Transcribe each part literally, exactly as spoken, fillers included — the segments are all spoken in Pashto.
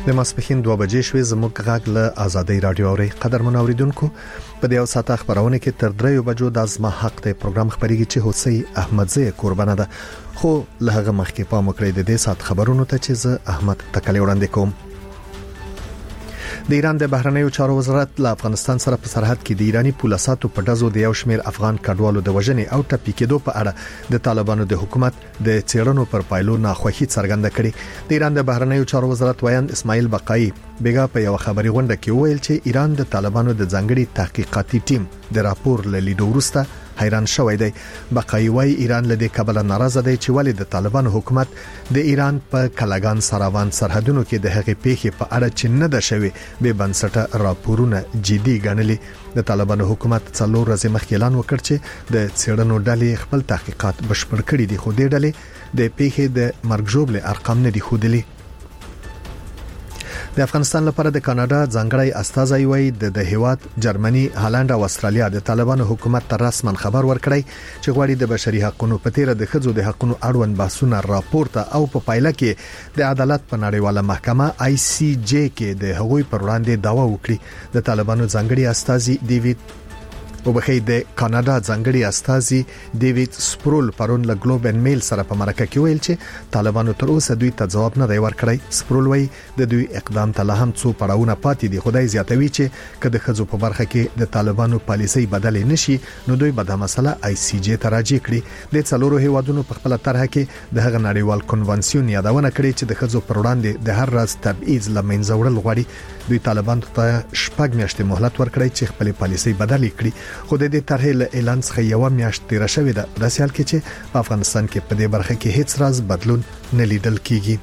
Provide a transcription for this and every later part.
د ماسپخین دوه بجې شوې زموږ غږ له آزادۍ رادیو اوري قدرمن اوریدونکو په دې او ساعت خبرونه کې تر دریو بجو د ازما حق ته پروګرام خبريږي چې حسین احمدزی قربانه ده خو له هغه مخکې پام وکړئ د دې ساعت خبرونو ته چې زه احمد تکلی وړاندې کوم. د ایران د بهرنیو چارو وزارت له افغانستان سره په سرحد کې د ایرانی پولیساتو په دزو د یو شمیر افغان کډوالو د وژنې او ټپي کېدو په اړه د طالبانو د حکومت د چیرونو پر پایلو ناخوښي څرګنده کړې. د ایران د بهرنیو چارو وزارت وایند اسماعیل بقایي بیګا په یو خبري غونډه کې ویل چې ایران د طالبانو د ځنګړي تحقیقاتي ټیم د راپور لیدو وروسته حیران شوی دی. بقایي وايي ایران له دې کبله ناراضه دی چې ولې د طالبانو حکومت د ایران په کلاګان سراوان سرحدونو کې د هغې پیښې په اړه چې نه ده شوی به بنسټه راپورونه جدي ګڼلي. د طالبانو حکومت څلور ورځې مخکې اعلان وکړ چې د څېړنو ډلې خپل تحقیقات بشپړ کړي دي خو د ډلې د پیښې د مرګ ژوبل ارقام نه دي ښودلي. د افغانستان لپاره د کاناډا ځانګړی استازی وایي د هیواد جرمني هالند او استرالیا د طالبانو حکومت ته رسمن خبر ورکړی چې غواړي د بشري حقوقو په تیر د خځو د حقوقو اړوند بحثونه راپورته او په پایله کې د عدالت په نړیواله محکمه آی سی جی کې د هغوی پر وړاندې دعوا وکړي. د طالبانو ځانګړي استازی ډیوډ او بخې د کاناډا ځانګړي استازي ډیوډ سپرول پرون له ګلوب ان میل سره په مرکه کې ویل چې طالبانو تر اوسه دوی ته جواب نه دی ورکړی. سپرول وایي د دوی اقدام ته لا هم څو پړاوونه پاتې دي. خدای زیاتوي چې کله خځو په برخه کې د طالبانو پالیسي بدلې نشي نو دوی به د مسله آی سی جی ته راځي کړي. د څلورو هیوادونو په خپل طرح کې د هغه نړیوال کنوانسیون یادونه کړې چې د خځو پر وړاندې د هر راز تبعیض لمنځه وړل غواړي. دوی طالبانو ته شپږ میاشتې مهلت ورکړی چې خپل پالیسي بدلې کړي. خو د دې طرحې له اعلان څخه یو میاشت تیر شوې ده. د سیال کې چې په افغانستان کې په دې برخه کې هیڅ راز بدلون نه لیدل کیږي.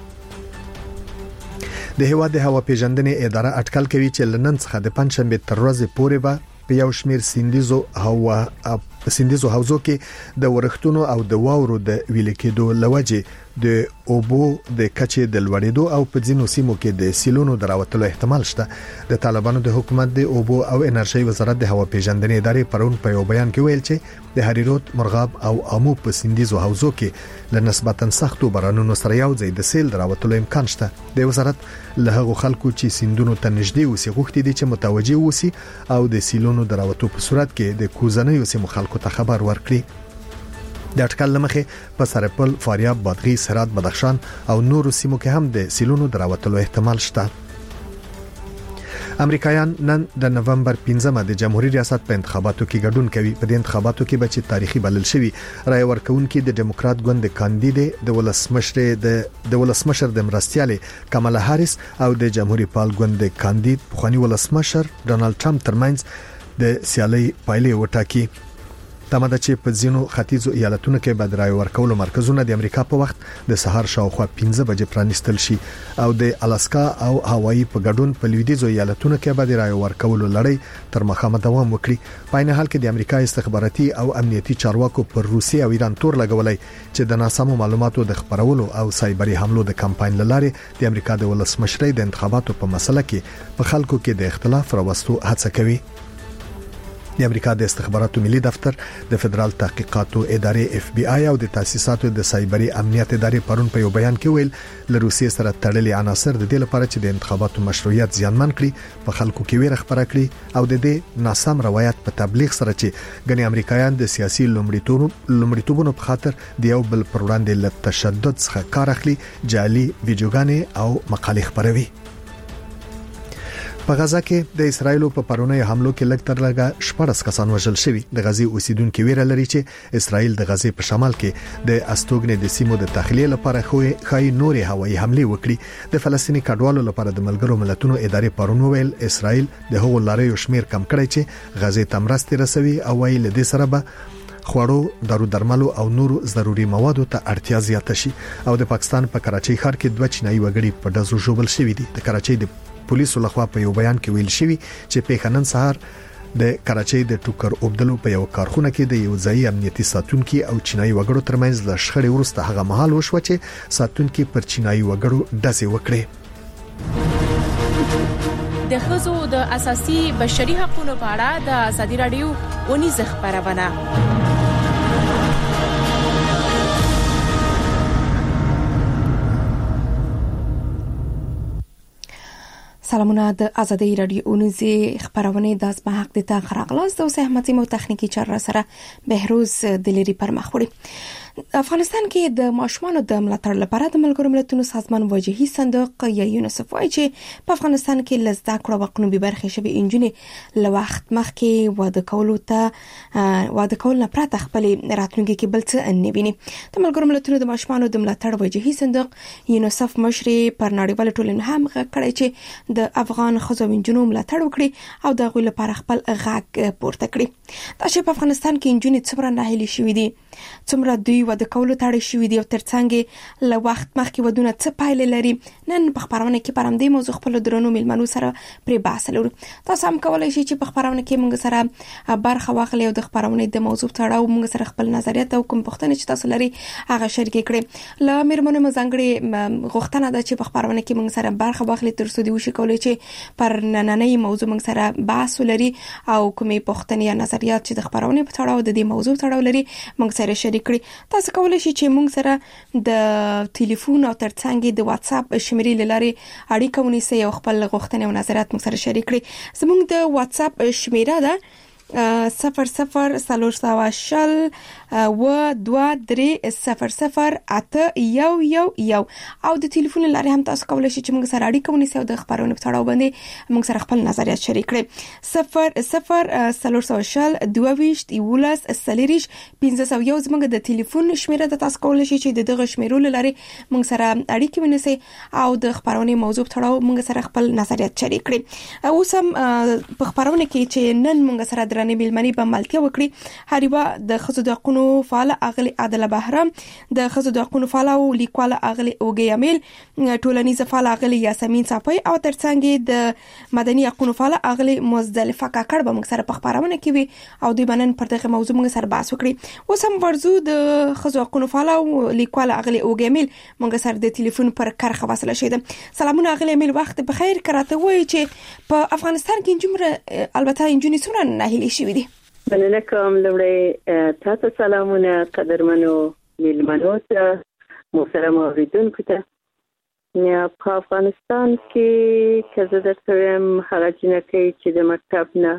د هوا د هوا پیژندنې اداره اټکل کوي چې لنن څخه د پنځشنبه تر ورځې پورې به په یو شمیر سیندیزو هوا په سیندیزو حوزو کې د ورښتونو او د واورو د ویل کېدو لوجه د اوبو د کچې د لوړېدو او په ځینو سیمو کې د سیلونو دراوتلو احتمال شته. د طالبانو د حکومت د اوبو او انرژي وزارت د هوا پیژندنې ادارې پرون په یو بیان کې ویل چې د هریرود مرغاب او امو په سیندیزو حوزو کې له نسبتاً سختو بارانونو سره یو ځای د سیل دراوتلو امکان شته. د وزارت له هغو خلکو چې سیندونو ته نږدې اوسي غوښتي دي چې متوجي اوسي او د سیلونو دراوتلو په صورت کې د کوزنیو سیمو خلکو ته خبر ورکړي. د اټکل لمخې په سرپل، فاریاب، بادغیس، هرات، بدخشان او نورو سیمو کې هم د سیلونو دراوتلو احتمال شته. امریکایان نن د نومبر پنځمه د جمهوریت ریاست په انتخاباتو کې ګډون کوي. په دې انتخاباتو کې به چې تاریخي بلل شوی رای ورکونکو د ډیموکرات ګوند کاندید د ولسمشر د د ولسمشر د مرستياله کمالا هاریس او د جمهوریت پال ګوند کاندید خواني ولسمشر ډونالد ټرمپ ترمنځ د سیالي پایلې وټاکي. تماده چې په ځینو ختیځو ایالتونو کې به د رای ورکولو مرکزونه د امریکا په وخت د سهار شاوخوا پنځه بجې پرانیستل شي او د الاسکا او هاوایی په ګډون په لویدیځو ایالتونو کې به د رای ورکولو لړۍ تر مخامه دوام وکړي. په عین حال کې د امریکا استخباراتي او امنیتي چارواکو پر روسیه او ایران تور لګولای چې د ناسمو معلوماتو د خبرولو او سایبري حملو د کمپاین لاره د امریکا د ولسمشرۍ د انتخاباتو په مسله کې په خلکو کې د اختلاف راوستو هڅه کوي. د امریکا د استخباراتو ملي دفتر د فدرال تحقیقاتو ادارې اف بی آی او د تاسیساتو د سایبري امنیت ادارې پرون په یو بیان کې ویل له روسیې سره تړلي عناصر د دې لپاره چې د انتخاباتو مشروعیت زیانمن کړي په خلکو کې ویره خبره کړي او د دې ناسم روایت په تبلیغ سره چې غني امریکایان د سیاسي لومړیتوبونو په خاطر د یو بل پر وړاندې له تشدد څخه کار اخلي جعلي ویډیوګانې او مقالې خپروي. په غزا کې د اسرایل په پرونی حملو کې لږ تر لږه شپږ کسان وژل شوي. د غزي اوسیدونکو ویره لري چې اسرایل د غزي په شمال کې د استوګنې د سیمو د تخلیه لپاره خوې خای نوري هوایي حمله وکړي. د فلسطینی کډوالو لپاره د ملګرو ملتونو ادارې پرون ویل اسرایل د هغو لارې شمیر کم کړی چې غزي تمرستي رسوي او ویل د سره به خوړو، دارو درملو او نورو ضروري موادو ته اړتیا زیاته شي. او د پاکستان په کراچۍ ښار کې دوه چینایي وګړي په دزو ژوبل شوي دي. د کراچۍ د پولیسو لخوا په یو بیان کې ویل شوی چې په خنن سهار د کراچۍ د ټوکر اوبدلو په یو کارخونه کې د یو ځای امنیتي ساتونکو او چینایي وګړو ترمنځ د شخړې وروسته هغه مهال وشو چې ساتونکو پر چینایي وګړو ډزې وکړې. د ښځو د اساسي بشري حقوقو په اړه د ازادي رادیو ونیزه خبرونه. سلامونه د ازادي رادیو اونیزي خبرونه د اسمه حق د تا خراغلاس د سهمتي مو تخنیکی چر سره بهروز دلیری پر مخوري افغانستان کې د ماشومانو د ملاتړ لپاره د ملګرو ملتونو سازمان وجهي صندوق یا یونیسف وايي چې په افغانستان کې لزدا کړه وقنو به برخه شوی انجونې له وخت مخکې واده کولو ته واده کول نه پراته خپل راتلونکي کې بل څه نه ویني. د ملګرو ملتونو د ماشومانو د ملاتړ وجهي صندوق یونیسف مشر پر نړیوال ټولنې هم غږ چې د افغان خزو انجونو ملاتړ وکړي او د غوښتنې لپاره خپل غږ پورته کړي. دا چې په افغانستان کې انجونې څومره ناهیلي شوې دي، څومره دوی واده کولو تاړي شوې دي او ترڅنګ له وخت مخکې ودونه څه پایله لري، نن په خبرونه کې پرم دی موضوع خپل درنو ملمنو سره پرې بحث لرو. تاسو هم کولای شئ چې په خبرونه کې موږ سره برخه واخلئ او د خبرونه د موضوع تړاو موږ سره خپل نظریات او کوم پوښتنې چې تاسو لري هغه شریک کړئ. له مېرمنو مزنګړي غوښتنه ده چې په خبرونه کې موږ سره برخه واخلئ تر څو دی وشي کولای چې پر نننۍ موضوع موږ سره بحث ولري او کومې پوښتنې یا نظریات چې د خبرونه په تړاو د دې موضوع تړاو لري موږ سره شریک کړئ. تاسو کولای شئ چې موږ سره د ټلیفون او ترڅنګ د واتس اپ شمیرې لارې اړیکه ونیسئ او خپل غوښتنې او نظریات موږ سره شریک کړئ. زموږ د واتس اپ شمیره ده صفر صفر سلور سوا شل و دوا درې صفر صفر اته یو یو یو او د ټلیفون لارې هم تاسو کولای شئ چې موږ سره اړیکه ونیسئ او د خبرونو په تړاو باندې موږ سره خپل نظریات شریک کړئ. صفر صفر سلور سوا شل دوه ویشت یولس سلیریش پنځه سوه یو زموږ د ټلیفون شمیره ده. تاسو کولای شئ چې دغه شمیرو لارې موږ سره اړیکه ونیسئ او د خبرونو موضوع په تړاو موږ سره خپل نظریات شریک کړئ. اوس هم په خبرونه کې چې نن موږ سره درنې ملمنې په ملتیا وکړي. هریوا د خزو د حقوقو فعال اغلی عادل بهرام، د خزو د حقوقو فعال او لیکوال اغلی اوګي امیل، ټولنیز فعال اغلی یاسمین صافی او ترڅنګ د مدني حقوقو فعال اغلی مزدلفه کاکړ به موږ سره په خبرونه کې وي او دوی بنن پر دغه موضوع موږ سره بحث وکړي. اوس هم ورزو د خزو حقوقو فعال او لیکوال اغلی اوګي امیل موږ سره د ټلیفون پر کرخه وصل شوه. سلامونه اغلی امیل، وخت بخیر. کراته وای چې په افغانستان کې جمهور البته انجونی څومره ناهیلي شوې دي. مننه کوم. لومړی تاسو سلامونه قدرمنو ملمنو ته، محترم اوریدونکو ته. یا په افغانستان کې چې زه درته وایم هغه جنکۍ چې د مکتب نه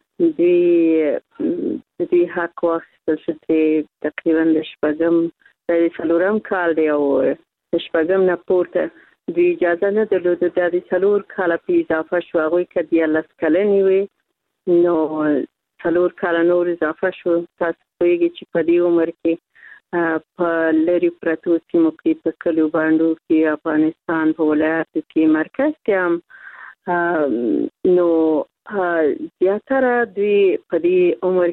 دوی دوی حق واخیستل شو چې تقریبا د شپږم د څلورم کال دی او د شپږم نه پورته دوی اجازه نه درلوده. د څلور کاله په اضافه شو. هغوی که دیارلس کلنې وي نو څلور کاله نور اضافه شو. تاسو پوهیږئ چې په دې عمر کې په لرې پرتو سیمو کې په کلیو بانډو کې افغانستان په ولایاتو کې مرکز کې هم نو زیاتره دوی په دې عمر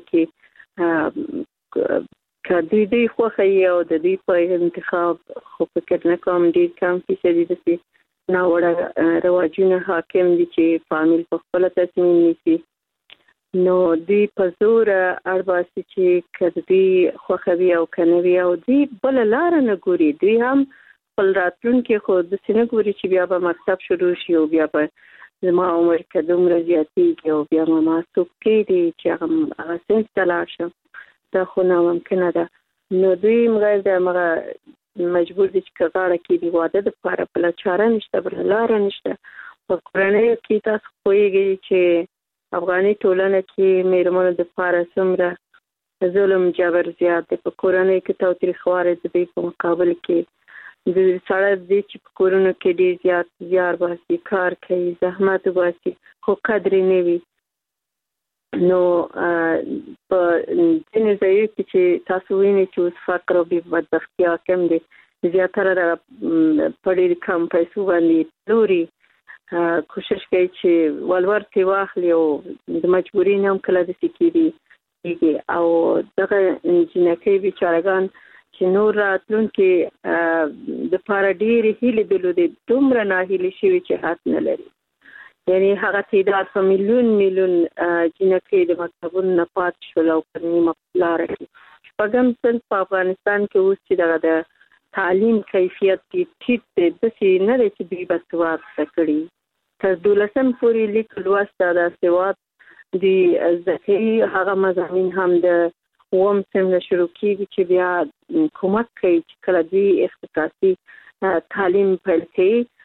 کې که دوی دوی خوښه یې او د دوی په انتخاب خو فکر نه کوم ډېر کم فیصدي داسې ناوړه رواجونه حاکم دي چې فامیل په خپله تصمیم نیسي. نو دوی په زور اړباسي چې که دوی خوښوي او که نه وي او دوی بله لاره نه ګوري. دوی هم خپل راتلونکي خو داسې نه ګوري چې بیا به مکتب شروع شي او بیا به زما عمر که دومره زیاتېږي او بیا به ما څوک کېږدي چې هغه صنف ته لاړ شم. دا خو ناممکنه ده. نو دوی غیر د همغه مجبور دي چې که غاړه کېږدي واده دپاره بله چاره نشته، بله لاره نشته. په کورنیو کې تاسو پوهېږئ چې افغاني ټولنه کې مېرمنو دپاره څومره ظلم جبر زیات دی. په کورنۍ کې تاوتریخوالی د دوی په مقابل کې د سړی دی چې په کورونو کې ډېر زیات زیار باسي، کار کوي، زحمت وباسي خو قدر یې نه وي. نو په ځینې ځایو کې چې تاسو وینئ چې اوس فقر او بدبختي حاکم دی، زیاتره په ډېر کم پیسو باندې پلوري، کوشش کوي چې ولور ترې واخلي او د مجبوري نه هم کله داسې کېږي. او دغه جنکۍ بیچارهګان چې نور راتلونکي دپاره ډېرې هیلې درلودې دومره ناهیلې شوي چې حد نه لري. یعنې هغه تعداد په میلیون میلیون جنکۍ د مکتبونو نه پاتې شول او په نیمه لاره کې. شپږم صنف په افغانستان کې اوس چې دغه د تعلیم کیفیت کې ټیټ دی، داسې نه دی چې دوی باسواد زده کړي. تر دولسم پورې لیک لوست د سواد د زده کوي. هغه مضامین هم د اووم صنف نه شروع کېږي چې بیا کومک کوي چې کله دوی اختصاصي تعلیم پیل کوي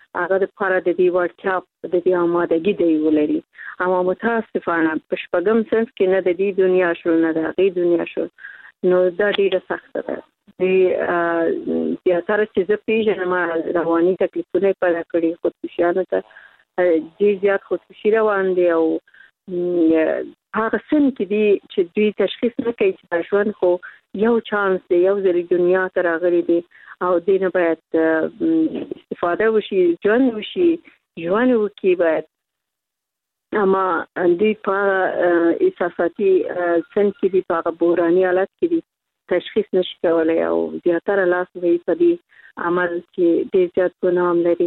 هغه د لپاره د دې ورتیا د دې آمادګي دی ولري. اما متاسفانه په شپږم صنف کې نه د دې دنیا شو نه د هغې دنیا شو، نو دا ډیره سخته ده. د زیاتره چې زه پیژنم رواني تکلیفونه پیدا کړي، خودکشیانو ته ډېر زیات خودکشي روان دي او هغه سن کې دي چې دوی تشخیص نه کوي چې دا ژوند خو یو چانس دی، یو ځل دنیا ته راغلي دي او دې نه باید استفاده وشي، ژوند وشي، ژوند وکړي باید. اما دوی په احساساتي سن کې دي، په هغه بحراني حالت کې دي، تشخیص نشي کولی او زیاتره لاس وهي په دې عمل چې ډېر زیات ګناه هم لري.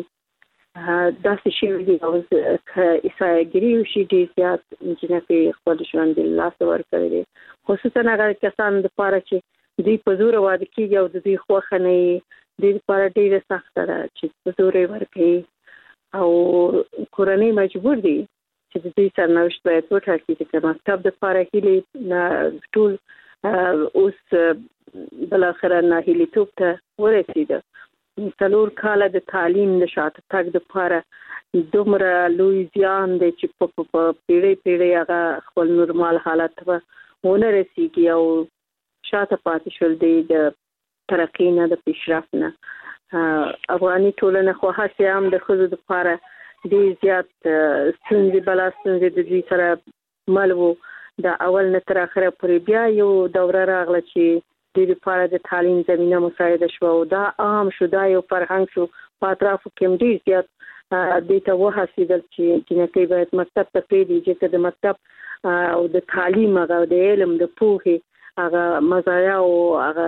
داسې شوي دي او که عیسایګري وشي ډېر زیات جنکۍ خپل ژوند د لاسه ورکړی دی، خصوصا هغه کسان دپاره چې دوی په زوره واده کېږي او د دوی خوښه نه وي، دوی دپاره ډېره سخته ده چې په زوره یې ورکوي او کورنۍ مجبور دي چې د دوی سرنوشت باید وټاکي. چې د مکتب دپاره هیلې ټول اوس بالاخره ناهیلیتوب ته ورسېده. څلور کاله د تعلیم د شاته تګ دپاره دومره لوی زیان دی چې په پیړۍ پیړۍ هغه خپل نورمال حالت ته ونه رسېږي او شاته پاتې شول دی د ترقۍ نه، د پیشرفت نه. افغاني ټولنه خو هسې هم د ښځو دپاره ډېر زیات ستونزې بلا ستونزې د دوی سره مل وو. د اول نه تر اخره پورې بیا یو دوره راغله چې دوی لپاره د تعلیم زمینه مساعده شوه او دا عام شو، دا یو فرهنګ شو په اطرافو کې هم ډېر زیات دې ته وهڅېدل چې جنکۍ باید مکتب ته پرېږدي، چې د مکتب او د تعلیم هغه د علم د پوهې هغه مزایا او هغه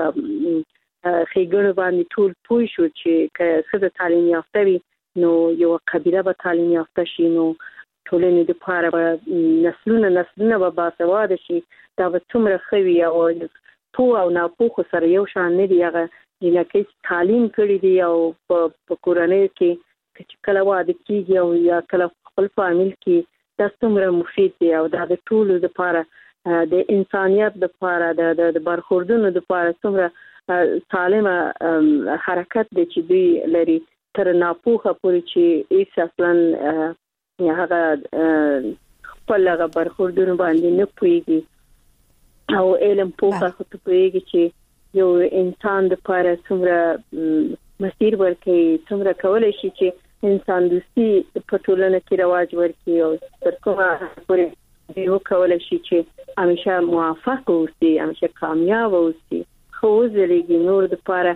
ښېګڼو باندې ټول پوه شو چې که ښځه تعلیم یافته وي نو یوه قبیله به تعلیم یافته شي، نو ټولنې دپاره به نسلونه نسلونه به باسواده شي. دا به څومره ښه وي او پوه او ناپوهو سره یو شان نه دي. هغه جنکۍ چې تعلیم کړي دي او په کورنۍ کې چې کله واده کېږي او یا کله خپل فامیل کې، دا څومره مفید دی او دا د ټولو دپاره د انسانیت دپاره د برخوردونو دپاره څومره سالمه حرکت دی چې دوی لري، تر ناپوهه پورې چې هېڅ اصلا هغه خپل هغه برخوردونو باندې نه پوهېږي او علم پوهه خو ته پوهېږي چې یو انسان دپاره څومره مسیر ورکوي، څومره کولی شي چې انسان دوستي په ټولنه کې رواج ورکړي او تر کومه پورې دوی وکولی شي چې همیشه موفق اوسي، همیشه کامیاب اوسي، ښه وځلېږي، نور دپاره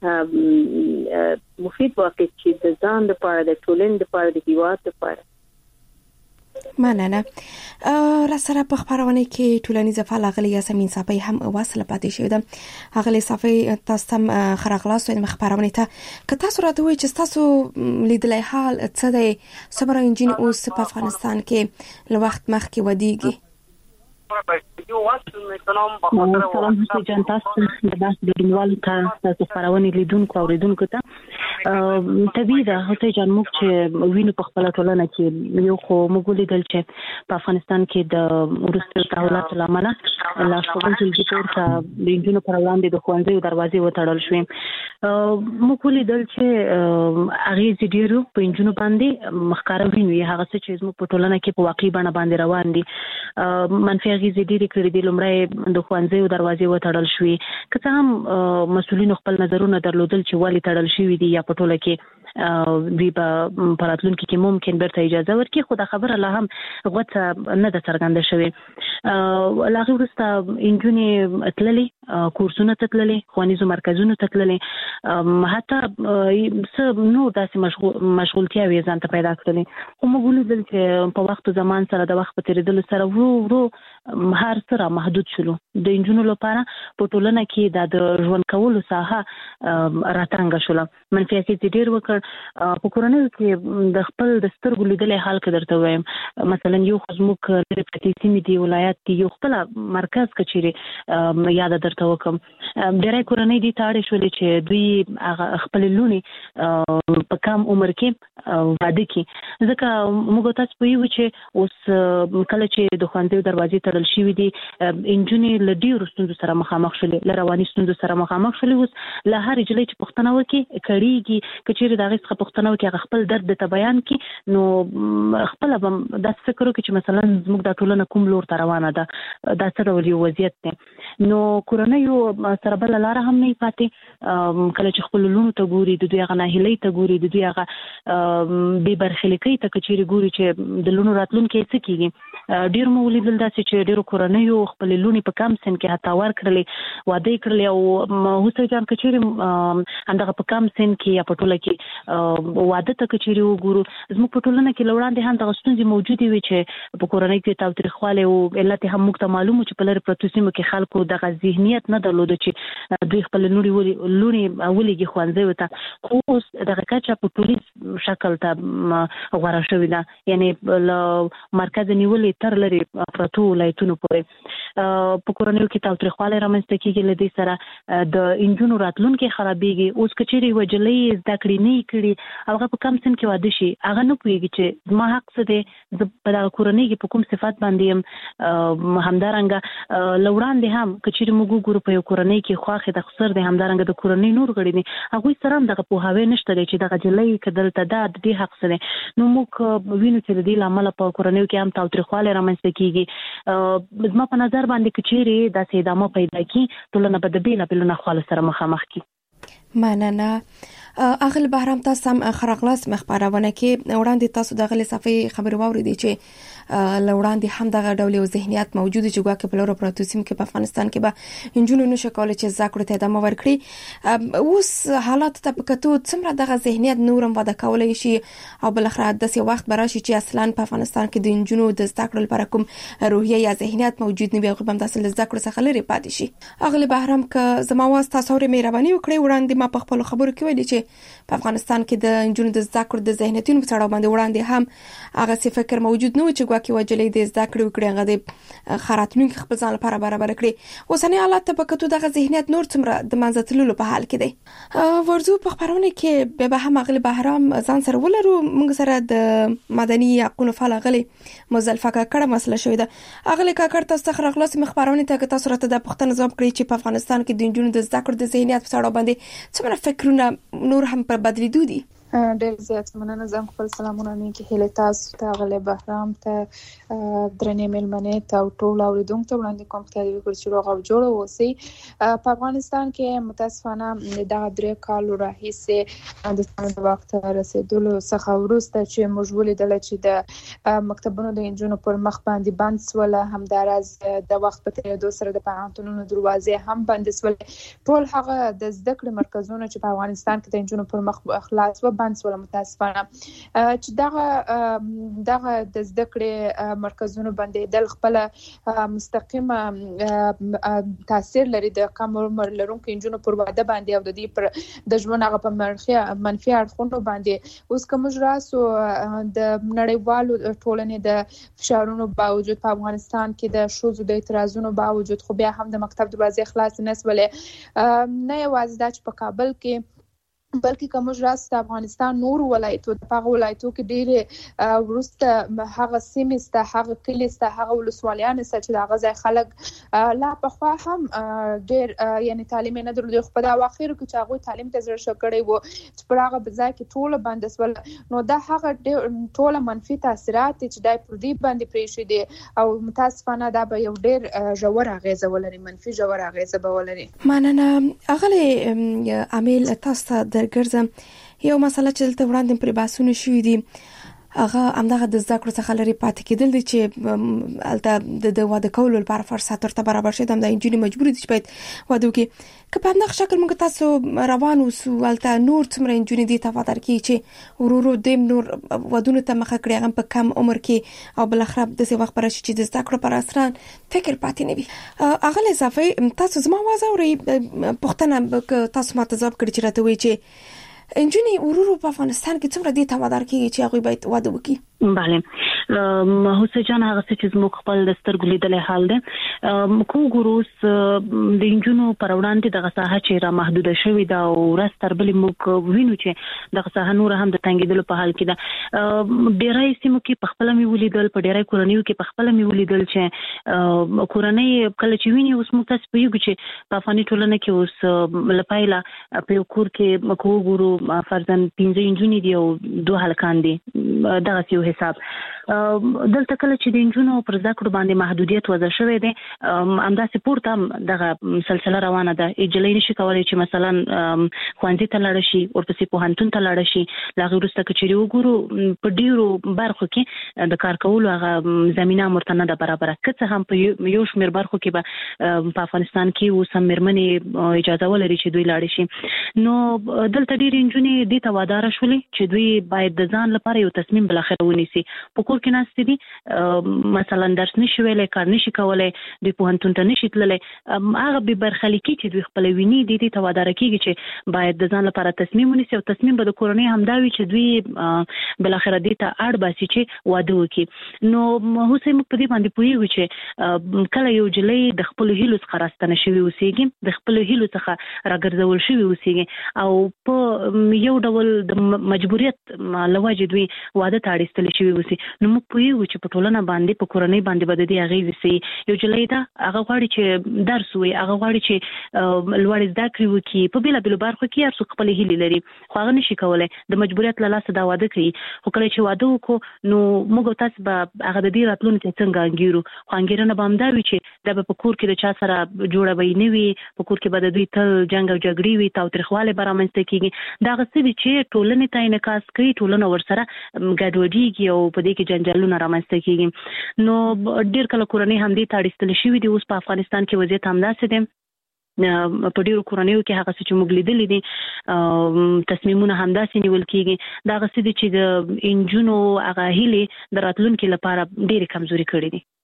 مفید واقع چې د ځان دپاره، د ټولنې دپاره، د هېواد دپاره. مننه. را سره په خبرونه کې ټولنیزه فعال غلي یاسمین صافی هم واصله پاتې شوې ده. غلي صافی تاسو هم خراغلاس او خبرونه ته که تاسو راته وایئ چې تاسو لیدلای حال څه دی، صبر انجین اوس په افغانستان کې له وخت مخکې ودیږي. سلام حسین جان، تاسو د بحث ګډونوال ته تاسو خبرونه لیدونکو او اوریدونکو ته طبیعي ده حسین جان، موږ چې وینو په خپل ټولنه کې یو خو موږ لیدل چې په افغانستان کې د وروستیو تحولاتو له امله لا شپږم ټولګي پورته د نجونو پر وړاندې د ښوونځیو دروازې وتړل شوې. موږ لیدل چې اغېزې ډېرو په نجونو باندې ښکاره وینو، هغه څه چې زموږ په ټولنه کې په واقعي بڼه باندې روان دي. منفي اغېزې ډېرې کړې دي. لومړی د ښوونځیو دروازې وتړل شوې، که څه هم مسؤلینو خپل نظرونه درلودل چې ولې تړل شوي دي یا په ټوله کې دوی به په راتلونکي کې ممکن بیرته اجازه ورکړي، خو دا خبره لا هم غوڅه نه ده څرګنده شوې. له هغې وروسته نجونې تللې، کورسونو ته تللې، ښوونیزو مرکزونو ته تللې، حتی څه نور داسې مشغولتیاوې یې ځان ته پیدا کړلې. خو موږ ولیدل چې په وخت و زمان سره د وخت په تېرېدلو سره ورو ورو هر څه را محدود شلو. د نجونو لپاره په ټولنه کې دا د ژوند کولو ساحه راتنګه شوله. منفي اغېزې ډېر وکړ. په کورنیو کې د خپل د سترګو لیدلی حال که درته وایم، مثلا یو خو زموږ لرې پرتې سیمې دي، ولایت دي، یو خپله مرکز که چېرې یاده درته ورته وکم. ډېرې کورنۍ دي تاړې شولې چې دوی خپل لونی په کم عمر کې واده کی. ځکه موږ تاسو په یو چې اوس کله چې د خواندې دروازې تړل شوې دي انجونې له ډېرو ستونزو سره مخامخ شولې، له رواني ستونزو سره مخامخ شولې. اوس له هر جلې چې پښتنه وکي کړيږي کچېره د هغه څخه پښتنه وکي هغه خپل درد ته بیان کی، نو خپل به د فکر وکړي چې مثلا زموږ د ټولنه کوم لور ته روانه ده، دا څه ډول یو وضعیت دی. نو کورنۍ سره بل لار هم نه پاتې، کله چې خپل لونو ته ګوري د دوی هغه ناهیلۍ ته ګوري، د دوی هغه بې برخلیکۍ ته کچېره ګوري چې د لونو راتلونکي څه کیږي. ډېر مو ولیدل داسې چې ډېرو کورنیو خپل لونی په کم سن کې حتی ورکړلې، واده کړلې، او هوسه جان کچېره همدغه په کم سن کې یا په ټوله کې واده ته کچېره وګورو. زموږ په ټولنه کې لوړاندې هم دغه ستونزې موجودې وي چې په کورنۍ کې تاوتریخوالی او علت هم موږ ته معلومو چې په لرې پرتو سیمو کې خلکو دغه ذهنیت نه درلوده چې دوی خپل لونې لونې ولېږي ښوونځیو ته. خو اوس دغه کچه په ټولیز شکل ته غوره شوې ده، یعنې له مرکز نیولې تر لرې پرتو ولایتونو پورې په کورنیو کې تاوتریخوالی رامنځته کېږي. له دې سره د انجونو راتلونکي خرابېږي. اوس که چېرې یوه نجلۍ زده کړې نه یې کړي او هغه په کم سن کې واده شي، هغه نه پوهېږي چې زما حق څه دی، زه په دغه کورنۍ کې په کوم صفت باندې یم. همدارنګه له وړاندې هم که چېرې موږ وګورو په یو کورنۍ کې خواښې د خسر دی، همدارنګه د کورنۍ نور غړي دي، هغوی سره هم دغه پوهاوی نشته دی چې دغه نجلۍ که دلته ده د دې حق څه دی. نو موږ وینو چې د دې له امله په کورنیو کې هم تاوتریخوالی رامنځته کېږي. زما په نظر باندې که چېرې داسې ادامه پیدا کړي، ټولنه به د بېلابېلو ناخوالو سره مخامخ کړي. مننه. اغل بهرام تاسو هم خرغلاس مخبرونه کې وړاندې تاسو د غلې صفې خبري واوریدي چې لوړاندې هم دغه ډول یو ذهنیت موجود چې ګواکې په لور پروتو سیم کې په افغانستان کې به انجونو نشه کولای چې ذکر ته ادامه ورکړي. اوس حالات ته په کتو څومره دغه ذهنیت نورم وده کولای شي او بل اخر د څه وخت براشي چې اصلا په افغانستان کې د انجونو د ذکر لپاره کوم روحیه یا ذهنیت موجود نه وي، غو هم د ذکر څخه لري پاتې شي. اغل بهرام که زما واس تاسو لري مهرباني وکړئ وړاندې ما په خپل خبرو کې ویلي چې په افغانستان کې د انجونو د ذکر د ذهنیتونو په اړه باندې وړاندې هم هغه څه فکر موجود نه و چې ګواکې وجلې د ذکر وکړي هغه د خراتونکو خپل ځان لپاره برابر کړي. اوسنی حالات ته په کتو دغه ذهنیت نور څومره د منځتللو په حال کې دی. ورزو په خبرونه کې به هم اغل بهرام ځان سره ولرو. موږ سره د مدني حقوقو فعال غلي مزلفه کړه مسله شوې ده. اغل کاکړ تاسو خبر خلاص مخبرونه ته که تاسو راته د پښتنه ځواب کړی چې په افغانستان کې د انجونو د ذکر د ذهنیت په اړه باندې څومره فکرونه نور هم پر بدلیدو دي. ډېر زیات مننه. زم خپل سلامونه نه کې هله تاسو ته غلې بهرام ته درنې ملمنې ته او ټول اوریدونکو ته وړاندې کوم ته وی ګر چې روغ او جوړ اوسئ. په افغانستان کې متاسفانه د درې کالو راهیسې د سمند وخت رسیدلو څخه وروسته چې موږ ولیدل چې د مکتبونو د انجونو پر مخ باندې بند سول، همدارز د وخت په تیریدو سره د پوهنتونونو دروازې هم بند سول. ټول هغه د زده کړې مرکزونه چې په افغانستان کې د انجونو پر مخ خلاص و بند سول. متاسفانه چې دغه دغه د زده کړې مرکزونو باندې د خپل مستقیم تاثیر لري د کم عمر لرونکو انجونو پر واده باندې او د دې پر د ژوند هغه په منفي منفي اړخونو باندې. اوس کوم راسو د نړیوالو ټولنې د فشارونو باوجود په افغانستان کې د شوزو د اعتراضونو باوجود خو بیا هم د مکتب دروازې خلاص نه سولې. نه یوازې د په کابل کې بلکې کوم راست افغانستان نور ولایتو د هغه ولایتو کې ډېر ورسته هغه سیمسته هغه کلیسته هغه ولسوالیان چې د غزا خلک لا په خوا هم ډېر یعنی تعلیم نه درلود. خو په دا واخیر کې چې هغه تعلیم ته زړه شکړې وو چې پر هغه بځای کې ټول باندې سول، نو دا هغه ټول منفي تاثیرات چې دای پر دې باندې پریښې دي او متاسفانه دا به یو ډېر ژور اغیزه ولري، منفي ژور اغیزه به ولري. مننه. اغلی امیل تاسو ګرځم یو مسله چې دلته وړاندې پر باسونه شوې دي هغه همدغه د ذکر څخه لري پاتې کېدل دي چې البته د واده کولو لپاره فرصت ورته برابر شي. د انجونې مجبور دي چې باید واده وکړي. که په همدغه شکل موږ تاسو روان اوسو البته نور څومره انجونې دي تفادر کوي چې ورورو دیم نور ودونه ته مخه کړي هغه په کم عمر کې او بل اخر د څه وخت پر شي چې د ذکر پر اثر فکر پاتې نه وي. هغه اضافه تاسو زما واز اوري پښتنه تاسو ماته ځواب کړی چې راته وی چې انجونې ورورو په افغانستان کې څومره دي تفادر کوي چې هغه باید واده وکړي. بله هوسه جان هغه چې زموږ خپل دسترګو لیدلې حال ده کو ګروس د انجونو پر وړاندې د غساحه چې را محدوده شوې ده او ورځ تر بلې موږ وینو چې د غساحه نور هم د تنګیدلو په حال کې ده. ډیرای سیمو کې په خپل مې ولیدل په ډیرای کورنیو کې په خپل مې ولیدل چې کورنۍ کله چې ویني اوس موږ تاسو په یو چې په افغاني ټولنه کې اوس لپایله په یو کور کې کو ګورو فرضاً پنځه انجونې دي او دوه هلکان دي دغه یو حساب. دلته کله چې د انجونو پر ذکر باندې محدودیت وضع شوی دی همداسې پورته دغه سلسله روانه ده. اجلې نشي کولای چې مثلا خوانځي ته لاړ شي او پسې پوهنتون ته لاړ شي. لا غوړسته کچري وګورو په ډیرو برخو کې د کار کولو هغه زمينه مرتنه ده برابر. کڅه هم په یو شمیر برخو کې به په افغانستان کې اوس مرمنې اجازه ولري چې دوی لاړ شي. نو دلته ډیر انجونې د توادار شولې چې دوی باید د ځان لپاره یو تصمیم بل اخر ونیسي. په کور کې ناست دي مثلا درس نشي ویلای کار نشي کولای د پوهنتون ته نشي تللی هغه به برخلیکي چې دوی خپل ویني دي د توادار کېږي چې باید د ځان لپاره تصمیم ونیسي او تصمیم به د کورنۍ همداوي چې دوی بل اخر دي ته اړ باسي چې واده وکړي. نو هوسه موږ په دې باندې پوهیږو چې کله یو جلې د خپل هیلو څخه راستنه شوی اوسېږي د خپل هیلو څخه راګرځول شوی اوسېږي او په یو ډول د مجبوریت لوجه دوی واده ته اړستل شوی اوسي. نو موږ پوهیږو چې په ټولنه باندې په کورنۍ باندې بد دي اغیزې سي. یو جلې دا هغه غواړي چې درس وي هغه غواړي چې لوړ زده کړې وکړي په بیل بیل برخو کې هر څوک خپل هیلې لري خو هغه نشي کولای د مجبوریت له لاسه دا واده کوي. خو کله چې واده وکړو نو موږ تاسو به هغه د دې راتلونکي څنګه انګیرو خو انګیرنه به هم دا وي چې د په کور کې د چا سره جوړه وي نه وي په کور کې به د دوی تل جنگ او جګړې وي تاو ترخواله برامنځته کیږي. دا غسه دي چې ټولنې ته انعکاس کوي ټولنه ورسره ګډوډیږي او په دې کې جنجالونه رامنځته کیږي. نو ډیر کله کورنۍ هم دې تاړستل شوی دي. اوس په افغانستان کې وضعیت همداسې دی په ډیرو کورنیو کې هغه چې موږ لیدلې دي تصمیمونه همداسې نیول کیږي. دا غسه دي چې د انجونو هغه هیلې د راتلونکي لپاره ډېرې کمزوري کړې دي.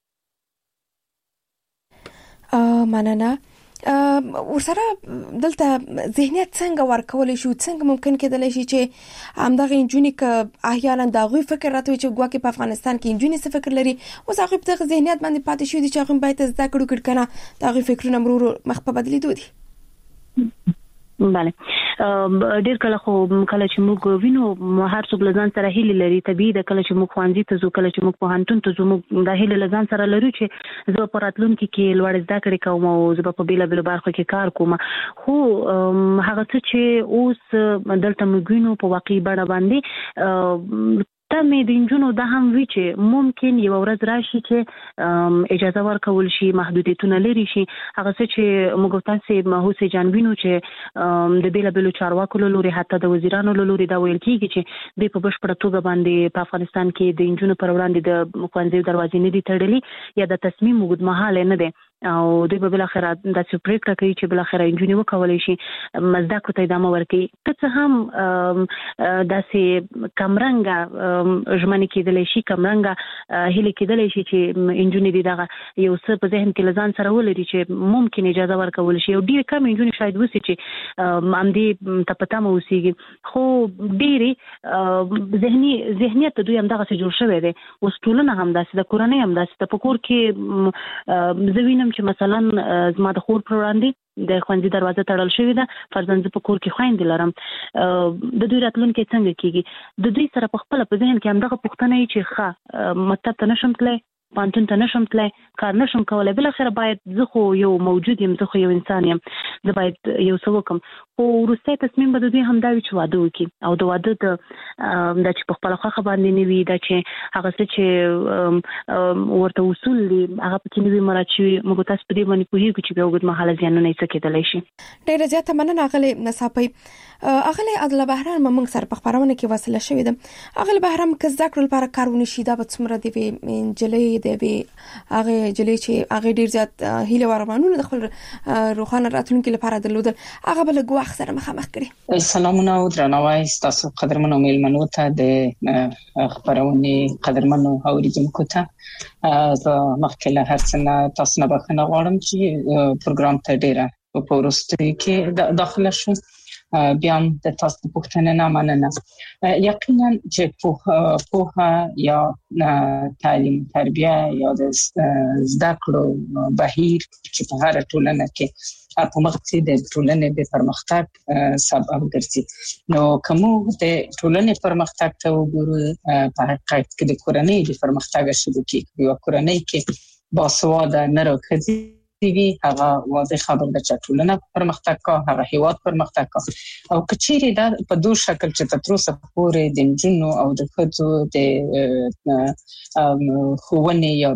مننه. ورسره دلته ذهنیت څنګه ورکول شو څنګه ممکن کېدلی شي چې همدغه انجونی ک احیانا د غوي فکر راته چې ګواکې په افغانستان کې انجونی څه فکر لري اوس هغه په دغه ذهنیت باندې پاتې شو دي چې هغه باید زده کړو کړ کنه دا غوي فکرونه مرور مخ په بدلی دي. بله ډیر کله خو کله چې موږ وینو هر څوک لزان سره هیله لري طبيعي د کله چې موږ خوانځي ته ځو کله چې موږ په هانتون ته ځو موږ د هیله لزان سره لري چې زه په راتلونکي کې لوړ زده کړې کوم او زه په بیل بیل برخو کې کار کوم. خو هغه څه چې اوس دلته موږ وینو په واقعي بڼه باندې ته مې د انجونو دا هم وی چې ممکن یو ورځ راشي چې اجازه ورکول شي محدودیتونه لري شي. هغه څه چې موږ تاسو هوسه جان وینو چې د بیل بیل چارواکو له لوري حتی د وزیرانو له لوري دا ویل کیږي چې د په بشپړه توګه باندې په افغانستان کې د انجونو پر وړاندې د خوانځي دروازې نه دي تړلې یا د تصمیم وګد مهاله نه ده او دوی به بل اخر د سپریکټ کوي چې بل اخر انجونی وکولای شي مزدا کوته ادامه ورکړي. که څه هم داسې کمرنګ ژمنې کېدلی شي کمرنګه هیله کېدلی شي چې انجونی دي دغه یو څه په ذهن کې لزان سره ولري چې ممکن اجازه ورکول شي او ډیر کم انجونی شاید وسی چې ام دې تپتامه وسیږي. خو ډېری ذهني ذهنیت دوی هم دغه څه جوړ شوی دی. اوس ټولنه هم داسې د کورنۍ هم داسې د پکور کې زوینم چې مثلا زما د خور پر وړاندې د خوانځي دروازه تړل شوې ده فرضاً زه په کور کې خويندې لرم د دوی راتلونکي څنګه کیږي د دوی سره په خپل په ذهن کې هم دغه پوښتنه ای چې ښه مطلب ته نشم تللی پانتون ته نشم تللی کار نشم کولای بل اخر باید زه خو یو موجود یم زه خو یو انسان یم زه باید یو څه وکم. خو وروستی تصمیم به د دوی هم دا وي چې واده وکړي او د واده د دا چې په خپله خوښه باندې نه وي دا چې هغه څه چې ورته اصول دي هغه پکې نه وي مراعات شوي. موږ تاسو په دې باندې پوهېږو چې بیا اوږدمهاله زیانونه یې څه کېدلی شي. ډېره زیاته مننه اغلې نصاپۍ. اغلې عدل بهرام موږ سره په خبرونه کې وصله شوې ده. اغلې بهرام که زده کړو لپاره کار ونشي دا به څومره دی نجلۍ دی هغه جلې چې هغه ډیر زیات هیله ورمانونه د خپل روخانه راتلونکي لپاره درلودل هغه بل ګواخ سره مخامخ کړي. سلامونه او درناوی تاسو قدرمنو میلمنو ته د خبرونه قدرمنو اوریدونکو ته زه مخکې له هر څه نه تاسو نه بخښنه غواړم چې پروګرام ته ډیره په ورستۍ کې داخله شوم بیا هم د تاسو پوښتنه نه مننه. یقینا چې په په یا تعلیم تربیه یا د زده کړو بهیر چې په هر ټولنه کې په مقصد د ټولنې د پرمختګ سبب ګرځي. نو کومو د ټولنې پرمختګ ته وګورو، په حقیقت کې د کورنۍ د پرمختګ شروع کیږي. یو کورنۍ کې باسواده نه راځي وی هغه واضح خبر ده چې ټولنه پرمختګ کا هغه هیواد پرمختګ کا او کچېری دا په دوه شکل چې تر اوسه پورې د جنونو او د خځو د خوونې یا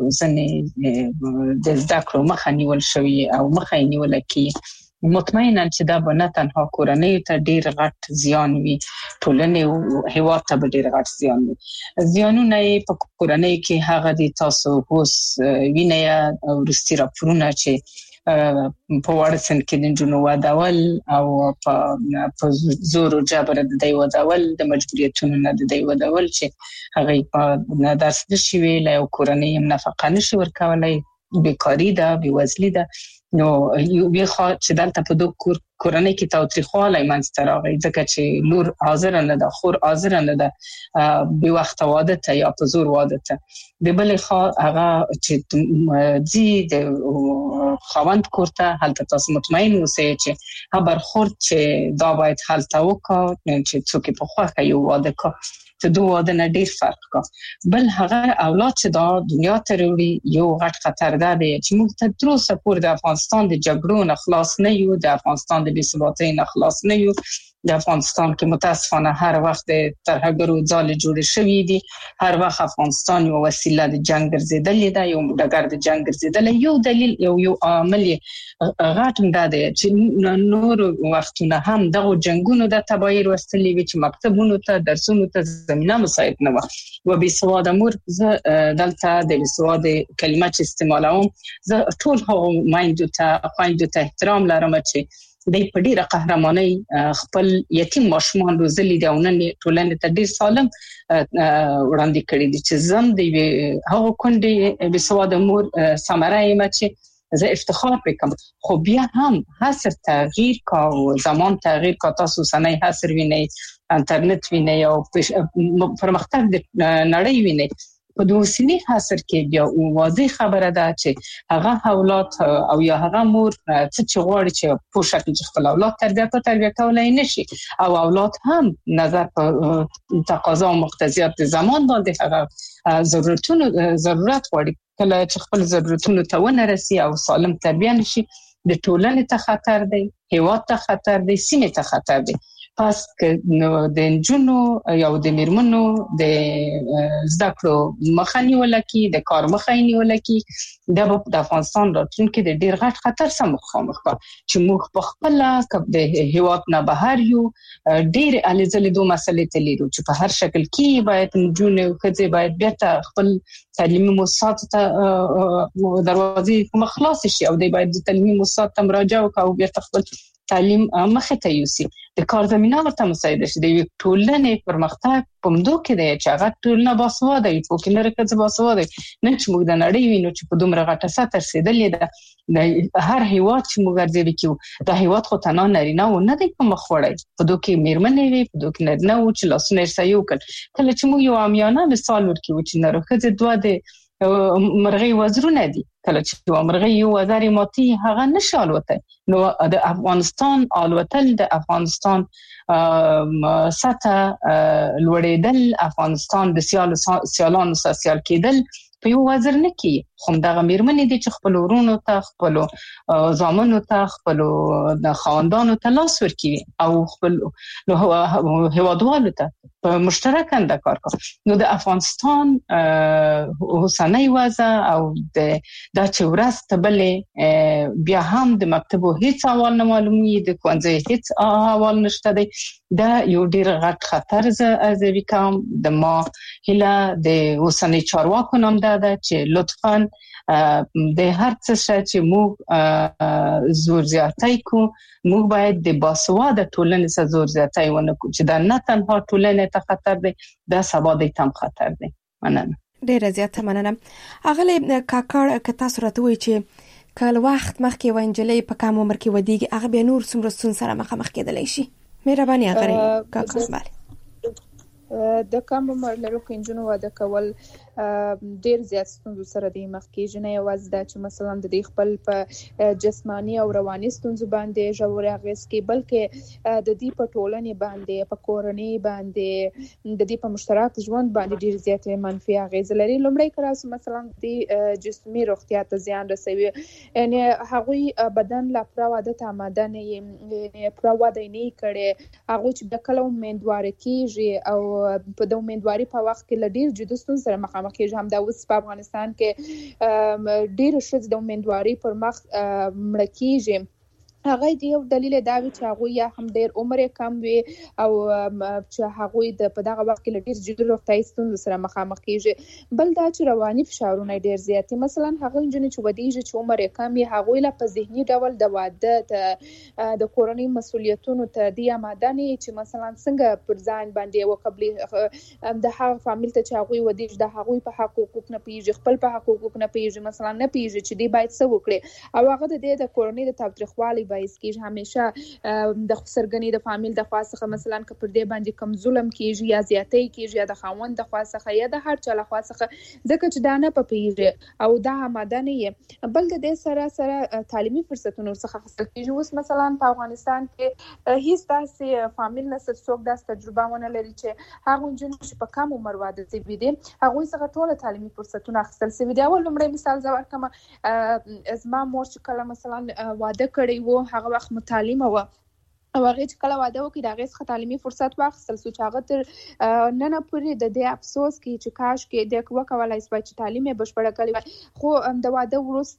روزنې د زده کړو مخه نیول شوی او مخه نیول کی مطمئنا چې دا به نه تنها کورنۍ ته ډیر غټ زیان وي، ټولنې او هیواد ته ډیر غټ زیان وي. زیانونه په کورنۍ کې هغه دي تاسو اوس وینئ ورستي راپورونه چې په وړاندې کې د جنونو وداول او په زور او جبر د دی وداول د مجبوریتونو نه د دی وداول چې هغه په درس نشي ویلای او کورنۍ هم نفقه نشي ورکولای، بیکاری ده، بیوزلی ده. نو یو به خو چې دلته په دوه کور کورنۍ کې تاوتریخوالی منځته راغی ځکه چې لور حاضر نه ده، خور حاضر نه ده به وخت واده ته یا په زور واده ته. د بل خو هغه چې زی د خاوند کوړه هلته تاسو مطمئن اوسئ چې خبر خورد چې دا باید هلته وکړي چې څوک په خوخه یو واده کوي ته دوه واده نه ډیر فرق کا. بل هغه اولاد چې دا دنیا ته وروړي یو غټ خطر ده چې موږ ته تر اوسه پورې د افغانستان د جګړو نه خلاص نه یو، د افغانستان د بې ثباتۍ نه خلاص نه یو. د افغانستان کې متاسفانه هر وخت ترهګرو ځالې جوړې شوې دي، هر وخت افغانستان یو وسیله د جنگ ګرځېدلې ده، یو ډګر د جنگ ګرځېدلې. یو دلیل یو یو عامل غټ ده چې نور وختونه هم دغه جنگونو د تباهي وروستلې وي چې مکتبونو ته درسونو ته زمينه مساعد نه و. و بې سواده مور دلته د بې سواده کلمه چې استعمالوم زه ټول هغه مایندو ته خویندو ته احترام لرم چې د په ډیره قهرماني خپل یتیم ماشومان روزلي دي او نن ټولنې ته ډیر سالم وړاندې کړی دي چې زم د هغه کونډې به سواده مور ثمره یې چې زه افتخار وکم. خو بیا هم حسر تغییر کا او زمان تغییر کا، تاسو سنای حسر ویني، انټرنیټ ویني او پرمختګ د نړۍ ویني. په دوسنی حاصل کې بیا واضح خبره ده چې هغه اولاد او یا هغه مور څه چې غواړي چې په شکل چې خپل اولاد تربیه کوي تربیه کولای نشي او اولاد هم نظر په تقاضا او مقتضیات زمان باندې هغه ضرورتونو ضرورت غواړي. کله چې خپل ضرورتونو ته ونه رسي او سالم تربیه نشي د ټولنې ته خطر دی، هیواد ته خطر دی، سیمه ته خطر دی. پس که د جنونو یا د میرمنو د زده کړو مخه نیول کی، د کار مخه نیول کی، د افغانستان راتلونکي د ډیر غټ خطر سره مخامخ ده چې موږ په خپل د هیواد نه بهر یو ډیر الیزلې دوه مسلې ته لیدو چې په هر شکل کې باید جنونو خځې باید بیرته خپل تعلیمي مؤسسات ته دروازې مخلاص شي او د باید د تعلیمي مؤسسات ته مراجعه وکړي او بیرته خپل تعلیم مخه ته یوسي. د کار زمينه ورته مساعده شي. د ټولنې پرمختګ په مدو کې دی چې هغه ټولنه باسواده وي، په کې لري کځ باسواده نه چې موږ د نړۍ وینو چې په دومره غټه سطح رسیدلې ده. د هر هیواد چې موږ ګرځېدل کیو د هیواد خو تنه نارینه و نه دی په مخ وړي، په دوه کې میرمنې وي، په دوه کې نارینه و چې لاسونه یې سایو کړ. کله چې موږ یو عامیانه مثال ورکړو چې ناروخه دوه د مرغۍ وزرونه دي، کله چې مرغۍ یو وزري ماتي هغه نشي الوتای. نو د افغانستان الوتل د افغانستان سطح لوړېدل، افغانستان د سیال سیالانو سیال کېدل په یو وزر نه کې. خو دغه میرمنې دي چې خپل ورونو ته، خپل زامنو ته، خپل د خاوندانو ته لاس ورکوي او خپل هیوادوالو ته په مشترک اند کار کوي. نو د افغانستان اوسنۍ وضع او د دا چې ورسته بلې بیا هم د مکتبو هیڅ احوال نه معلومي، د ښوونځي هیڅ احوال نشته دی. دا یو ډیر غټ خطر زه وکم. د ما هله د اوسنۍ چارواکو نام ده چې لطفاً د هر څه چې موږ زور زیاتی کو، موږ باید د باسواده ټولنې سره زور زیاتی ونه کو چې دا نه تنها ټولنې ته خطر دی، دا سبا د تم خطر دی. مننه. ډیره زیاته مننه. اغلی کاکړ که تاسو راته وایي چې کله وخت مخکې وانجلې په کوم عمر کې ودیږي هغه به نور څومره ستون سره مخامخ کېدلی شي؟ مهرباني غری کاکا بله د کم عمر لرونکو نجونو واده کول ډیر زیات ستونزو سره د مخ کېږي، نه یوازې دا چې مثلا د دې خپل په جسمانی او رواني ستونزو باندې ژور اغېز کوي، بلکې د دې په ټولنې باندې، په کورنۍ باندې، د دې په مشترک ژوند باندې ډیر زیات منفي اغېز لري. لومړی کراس مثلا د جسمي روغتیا ته زیان رسوي، یعنی هغوی بدن لا پر عادت آماده نه یې پر واده نه کړي، هغه چې د کلو مندواره کیږي او په د امیدواري په وخت کې لډیر جدي ستونزې سره مخامخ کېږي. هم دا اوس په افغانستان کې ډیر ښځې د امیدواري پر مخ مړه کېږي. هغه دی یو دلیل دا وی چې هغه یا هم ډیر عمر کم وي او چې هغه د په دغه وخت کې ډیر جدي روغتیايي ستونزو سره مخامخ کیږي. بل دا چې رواني فشارونه ډیر زیات، مثلا هغه جنې چې ودیږي چې عمر کم وي، هغه لا په ذهني ډول د واده ته د کورنۍ مسولیتونو ته دی آماده نه چې مثلا څنګه پر ځان باندې وکبلي د هغه فامیل ته چې هغه ودیږي د هغه په حقوق نه پیږي، خپل په حقوق نه پیږي، مثلا نه پیږي چې دی باید څه وکړي او هغه د دې د کورنۍ د تاوتریخوالي باعث کیږي. همیشه د خسرګنی د فامیل د خاصه مثلا که پر دې باندې کم ظلم کیږي یا زیاتې کیږي یا د خاوند د خاصه یا د هر چا له خاصه ځکه چې دا نه پپیږي او دا آماده نه یې. بل د دې سره سره تعلیمي فرصتونو څخه حاصل کیږي. اوس مثلا په افغانستان کې هیڅ داسې فامیل نشته څوک داسې تجربه ونه لري چې هغه جنونه چې په کم عمر واده شوي دي هغه څخه ټول تعلیمي فرصتونه اخیستل شوي دي. اول لومړی مثال زه ورکړم، زما مور چې کله مثلا واده کړی وو هغه وخت متعلمه وه او هغه چې کله واده وکړي د هغې څخه تعلیمي فرصت واخیستل شو چې هغه تر ننه پورې د دې افسوس کوي چې کاش کې د وکولای شوای چې تعلیم یې بشپړه کړی وای، خو د واده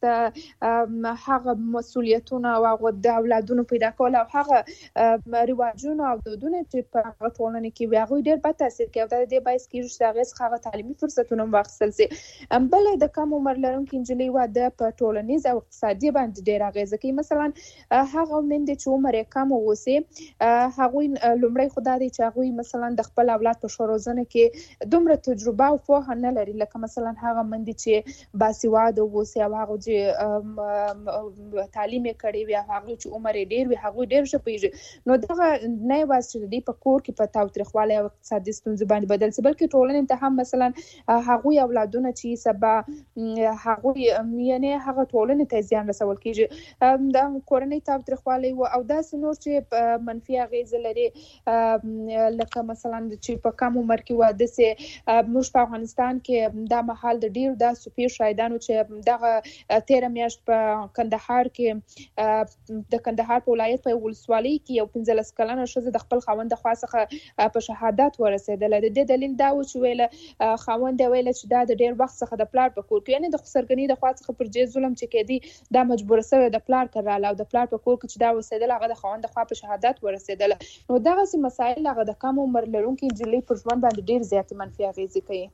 وروسته هغه مسؤلیتونه او هغه د اولادونو پیدا کول او هغه رواجونه او دودونه چې په هغه ټولنه کې وي هغوی ډېر بد تاثیر کوي او دا د دې باعث کېږي چې د هغې څخه هغه تعلیمي فرصتونه هم واخیستل شي. بله د کم عمر لرونکې نجلۍ واده په ټولنیز او اقتصادي باندې ډېر اغېزه کوي. مثلا هغه میندې چې عمر یې کم و هغوی لومړی خدا دی چې هغوی مثلا د خپل اولاد په ښه روزنه کې دومره تجربه او پوهه نه لري لکه مثلا هغه مندې چې باسواده اوسي او هغه چې تعلیم یې کړی وي او هغه چې عمر یې ډېر وي هغوی ډېر ښه پوهېږي. نو دغه نه یوازې چې د دې په کور کې په تاوتریخوالي او اقتصادي ستونزو باندې بدل شي بلکې ټولنې ته هم مثلا هغوی اولادونه چې سبا هغوی یعنې هغه ټولنې ته زیان رسول کېږي. د کورنۍ تاوتریخوالی او داسې نور چې منفي اغېز لري لکه مثلا چې په کم عمر کې واده سي. موږ په افغانستان کې دا مهال د ډیر داسې پیښ شایدانو چې دغه تیر میاشت په کندهار کې د کندهار په ولایت په ولسوالۍ کې یو پنځلس کلنه ښځه د خپل خاوند د خوا څخه په شهادت ورسېدله. د دې دلیل دا و چې ویله خاوند ویله چې دا د ډیر وخت څخه د پلار په کور کې یعنی د خسرګنۍ د خوا څخه پر دې ظلم چې کېدی دا مجبور سوی د پلار کړاله او د پلار په کور کې چې دا وسیدل هغه د خاوند د خوا په شهادت ورسېدل. نو دغه سي مسایل هغه د کم عمر لرونکو نجلۍ پر ژوند باندې ډیر زیات منفي اغېز کوي.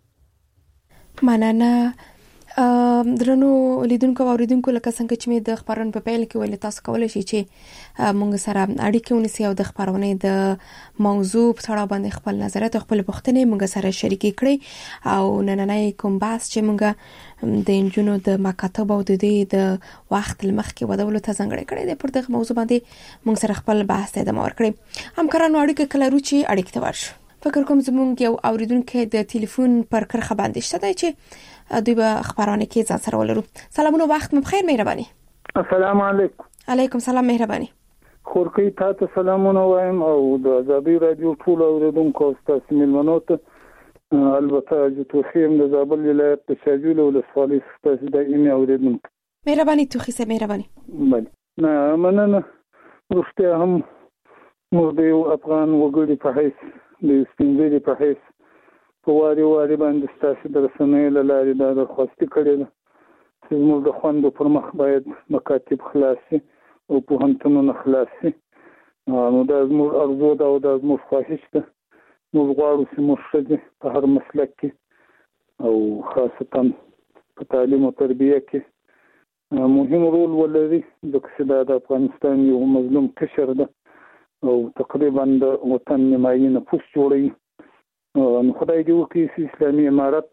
مننه. درنو لیدونکو او اوریدونکو لکه څنګه چې مې د خبرونې په پیل کې ویل تاسو کولای شئ چې موږ سره اړیکه ونیسئ او د خبرونې د موضوع په اړه باندې خپل نظریات او خپل پوښتنې موږ سره شریک کړئ او نننۍ کوم بحث چې موږ د انجونو د مکاتب او د دې د وخت لمخکې ودولو ته ځانګړی کړی دی پر دغه موضوع باندې موږ سره خپل بحث ته ادامه ورکړئ. همکارانو اړیکه کله روچي اړیکه ته ورشو. فکر کوم زموږ یو اوریدونکو د ټلیفون پر کرخه باندې شته دی چې دوی به خبرونه کې ځان سره ولرو. سلامونه وخت مو بخیر مهرباني. السلام علیکم. علیکم سلام مهرباني. خورکی تاسو سلامونه وایم او د آزادۍ رادیو ټول اوریدونکو تاسو ملمنو ته البته چې توخیم د زابل ولایت د شاجول ولسوالۍ څخه د ایمه اوریدونکو مهرباني توخی سه مهرباني. بله نه مننه. روسته هم موږ د افغان وګړي په حیث د سپینځلي په حیث په واري واري باندې ستاسو د رسنیو له لارې دا درخواست کړی ده چې موږ د خوندو پر مخ باید مکاتب خلاص شي او پوهنتونونه خلاص شي. نو دا زموږ ارزو ده او دا زموږ خواهش ده. موږ غواړو چې موږ ښځې په هر مسلک کې او خاصتا په تعلیم او تربیه کې مهم رول ولري ځکه چې دا د افغانستان یو مظلوم قشر ده او تقریبا د وطن نیمایي نفوس جوړوي. نو خدای دې وکړي چې اسلامي امارت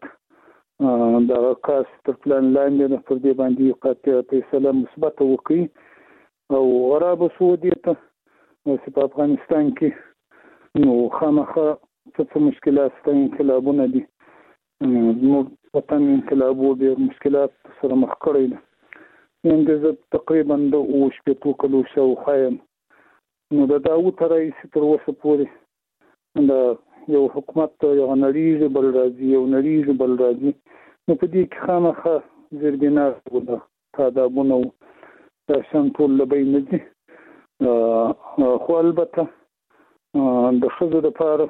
د کاس تر پلان لاندې پر دې باندې قاطع فیصله مثبت وکړي او عرب سعودي ته چې په افغانستان کې نو خامخا څه مشکلات ستاسو انقلابونه دي نو وطن انقلابو ډېر مشکلات سره مخ کړی دي نن د تقریبا د اوش په تو کلو شو خایم نو د داوود رئیس تر اوسه پورې د یو حکومت یو نړیږي بل راځي یو نړیږي بل راځي نو په دې کې خامخا زرګینا ولا تادابونه د شانټول لبې نه دي خو البته د خزو د پاره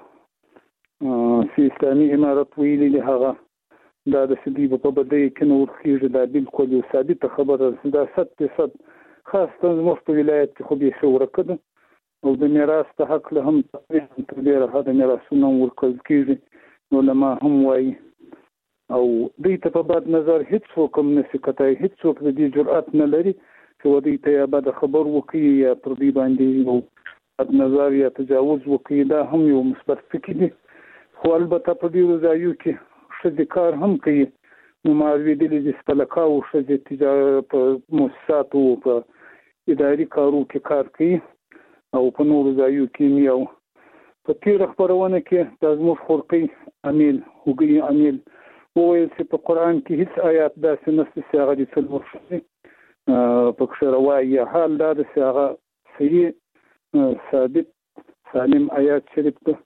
سیستمي امارت ویلي دی هغه دا د سدي په بده کې نور خيږي دا بالکل یو ثابت خبره ده صد فیصد خاصه زموږ په ولایت کې خو به شو ورکړه او د میراث په حق له هم تقریبا تر ډیره هدا میراثونه ورکول کیږي نو لما هم وایي او دې ته په بد نظر هیڅ څوک نشي کتای هیڅ څوک دې جرأت نه لري چې ودی ته بد خبر وکړي یا پر دې باندې بد نظر یا تجاوز وکړي دا هم یو مثبت فکر دی خو البته په دې ځایو کې شدي کار هم کوي نو ماوی د دې سپلکاو شدي تجارت په مؤسساتو په اداري کارو کې کار کوي او په نور ځایو کې یو په تیر خبرونه کې د زموږ خورقي امیل وګي امیل وویل چې په قران کې هیڅ آیات داسې نشته چې هغه د څلور شي په کشروای حال دا د هغه صحیح ثابت سالم آیات شریف ته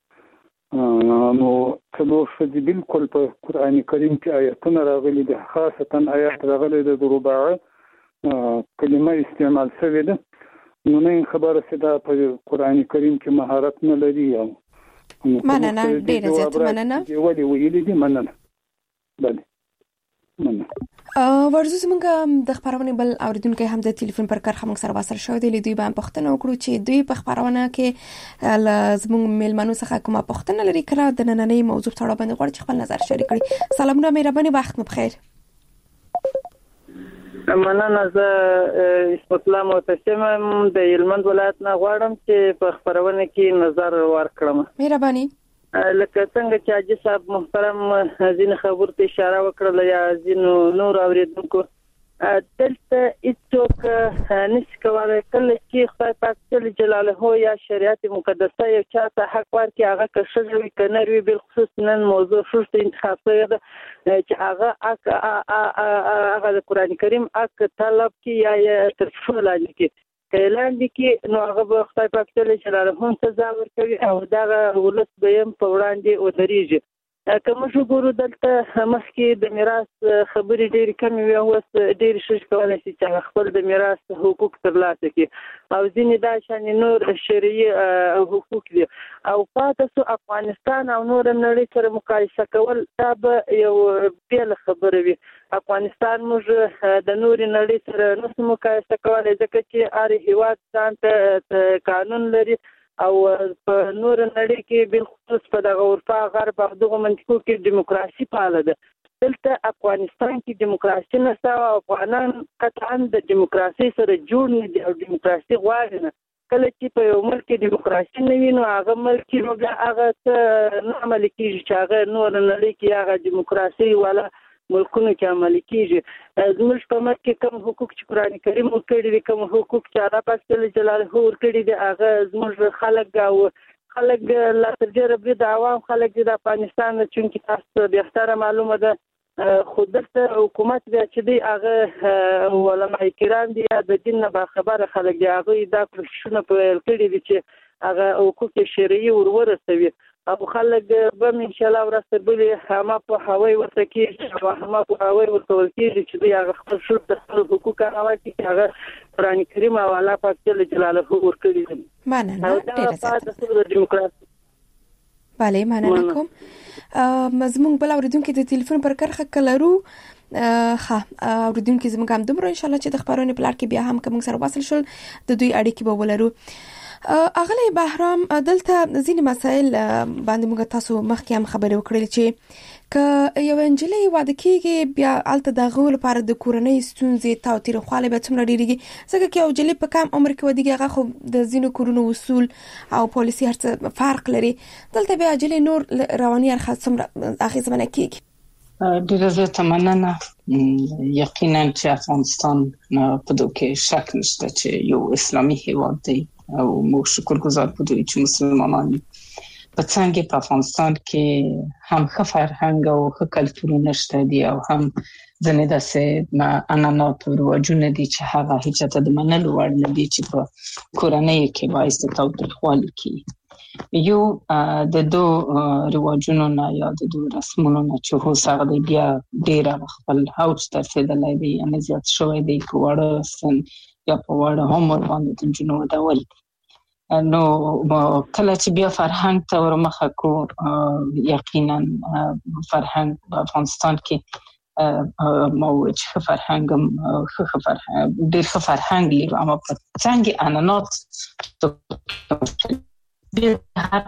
نو څلور شدي بالکل په قران کریم کې آیاتونه راغلي دي خاصتا آیات راغلي د رباعه کلمه استعمال شوې ده نو نه خبره سده په قران کریم کې مهارت نه لري او مننه ډیره زیات مننه دی ولې ویلې دي مننه بله مننه ورزوس مونږ د خبرونه بل اوریدونکو هم د ټلیفون پر کار هم سره واسر شو دی دوی باندې پښتنه وکړو چې دوی په خبرونه کې لازم ملمنو څخه کومه پښتنه لري کړه د نننۍ موضوع ته باندې غواړي چې خپل نظر شریک کړي سلامونه مهرباني وخت مو بخیر مننه زه اسمت الله معتصم د هلمند ولایت نه غواړم چې په خبرونه کې نظر ورکړم مهرباني لکه څنګه چې حاجی صاحب محترم ځین خبرو ته اشاره وکړه یا ځین نور اوریدونکو دلته هیڅوک نشي کولای کله چې خدای پاک جل جلاله یا شریعت مقدسه یو چاته حق ورکړي هغه که شوی کنه وی بل خصوص نن موضوع شوست انتخاب کړه چې هغه هغه د قران کریم اک طلب کې یا ترفول کې اعلان دي کې نو هغه به خدای پاک جل جلاله هم سزا ورکوي او دا ولس به هم په وړاندې ودرېږي کوم شو ګورو دلته مخکې د میراث خبرې ډېرې کمې وي او ډېرې شوش کولای شي چې خپل د میراث حقوق ترلاسه کړي او ځینې دا شان نور شرعي حقوق دي او پاتې سو افغانستان او نور نړۍ سره مقایسه کول دا به یو بیل خبره وي افغانستان موږ د نور نړۍ سره نو مقایسه کولای ځکه چې هر هیواد ځان قانون لري او په نور نړۍ کې بل خصوص په دغه اروپا غرب او دغه منطقو کې دیموکراسي فعال ده دلته افغانستان کې دیموکراسي نشته او افغانان قطعا د دیموکراسي سره جوړ نه دي او دیموکراسي غواړي نه کله چې په یو ملک کې دیموکراسي نه وي نو هغه ملک نو هغه څه نه عملي کیږي چې هغه نور نړۍ کې هغه دیموکراسي ولا ملکونو کې عملي کیږي زموږ په ملک کې کوم حقوق چې قران کریم ورکړي دي کوم حقوق چې الله پاک جل جلاله ورکړي دي هغه زموږ خلک او خلک لا تر ډیره د عوام خلک د افغانستان چې تاسو به اختیار معلومه ده خود د حکومت بیا چې دی هغه علماء کرام دي د دین نه خبره خلک دی هغه دا کوششونه په کړي دي چې هغه حقوق شرعي ورورسوي او خلک به ان شاء الله ورسته بلې ما په هواي ورته کې او ما په هواي ورته ورته چې دی هغه خپل شرط د حقوق هغه چې هغه قرآن کریم او الله پاک جل جلاله ورکړي دي مننه ډیره زیاته دیموکراسي bale مننه کوم مزمون بل اوریدونکو د ټلیفون پر کرخه کلرو ها اوریدونکو زموږ هم دومره ان شاء الله چې د خبرونه پلار کې بیا هم کوم سره واصل شول د دوی اړیکې به ولرو اغلی بهرام دلته ځینې مسائل باندې موږ تاسو مخکې هم خبرې وکړې چې ک یو انجلۍ واده کېږي بیا الته د غول لپاره د کورنۍ ستونزې تاوتیر خاله به څومره ډیریږي ځکه چې یو انجلۍ په کم عمر کې ودیږي هغه خو د ځینو کورونو اصول او پالیسي هرڅه فرق لري دلته بیا انجلۍ نور رواني ارخص څومره اخیزمنه کېږي ډیره زیاته مننه یقینا چې افغانستان په دغه کې شک نشته چې یو اسلامي هیواد دی او موږ شکر گزار بودیم چې مسلمانان په څنګه په افغانستان کې هم ښه فرهنګ او ښه کلتور نشته دی او هم ځنې داسې عنعنات او رواجونه دي چې هغه هیڅ ته د منلو وړ نه دي چې په کورنۍ کې باعث د تاوتریخوالي کې یو د دوه رواجونو نه یا د دوه رسمونو نه چې هو څنګه بیا ډېر خپل هاوس ته رسیدلی دی یعنې زیات شوی دی په وړه سن یا په وړه عمر باندې د نجونو ودول نو کله چې بیا فرهنګ ته ورمخه کو یقینا فرهنګ په افغانستان کې مو چې فرهنګ ښه فرهنګ ډېر ښه فرهنګ لري اما په څنګه عنعنات د هر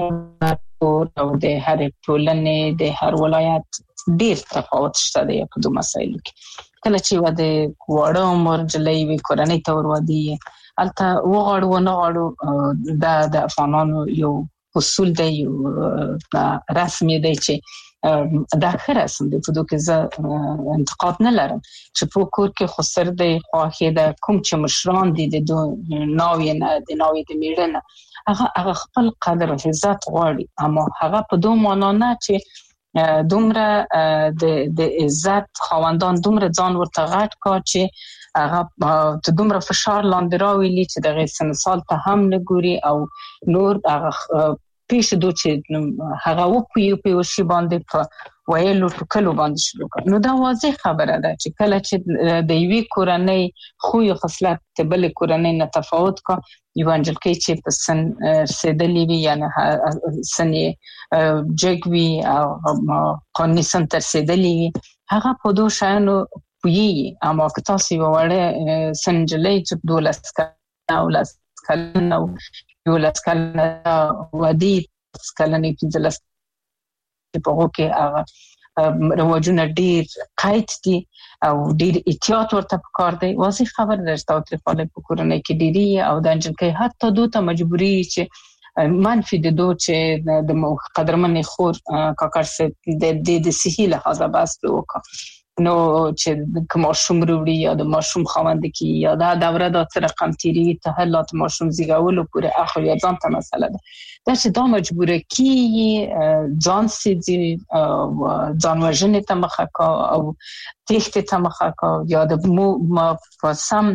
او د هر ټولنې د هر ولایت ډېر تفاوت شته دی په دوه مسایلو کې کله چې و د وړو عمر جلې وی کورنۍ ته ورودي البته وغړو ونه غړو دا د افغانانو یو اصول دی یو رسمي دی چې دا ښه رسم دی په دوه کې زه انتقاد نه لرم چې په کور کې خو سر دی خواهې د کوم چې مشران دي د دوه ناوی نه د ناوی د میړه هغه هغه خپل قدر او عزت غواړي اما هغه په دوه معنا نه چې دومره د د عزت خواندان دومره ځان ورته غټ کا چې هغه ته دومره فشار لاندې راوړي چې دغه سن سال ته هم نه ګوري او نور هغه پیښ دوی چې هغه وپوي په وشي باندې په ویلو ټکلو باندې شروع کړ نو دا واضح خبره ده چې کله چې د یوې کورنۍ خو یو خصلت ته بل کورنۍ نه تفاوت کا یو انجل کې چې په سن رسیدلې وي یعنی سنې جګوي او قانوني سن تر رسیدلې وي هغه په دوه شانو وي اما که تاسو وړه سنجلې چې دولس کلنه او لاس کلنه او یو لاس کلنه ودی کلنه پنځلس په هغه کې هغه رواجونه ډېر قید دي او ډېر احتیاط ورته پکار دی واضح خبر درته تاوتریخوالی په کورنۍ کې ډېری او د انجل کې حتی دوی ته مجبوري چې منفي د دوی چې د قدرمنې خور کاکړ سه د د صحي لحاظه بس وکړه نو چې کوم ماشوم وروړي یا د ماشوم خواند کی یا دا دوره د تر رقم تیری ته حالات ماشوم زیږولو پورې اخر یا ځان ته مسله ده دا چې دا مجبوره کی ځان سي ځان وژنې ته مخه کا او تخت ته مخه کا یا د مو په سم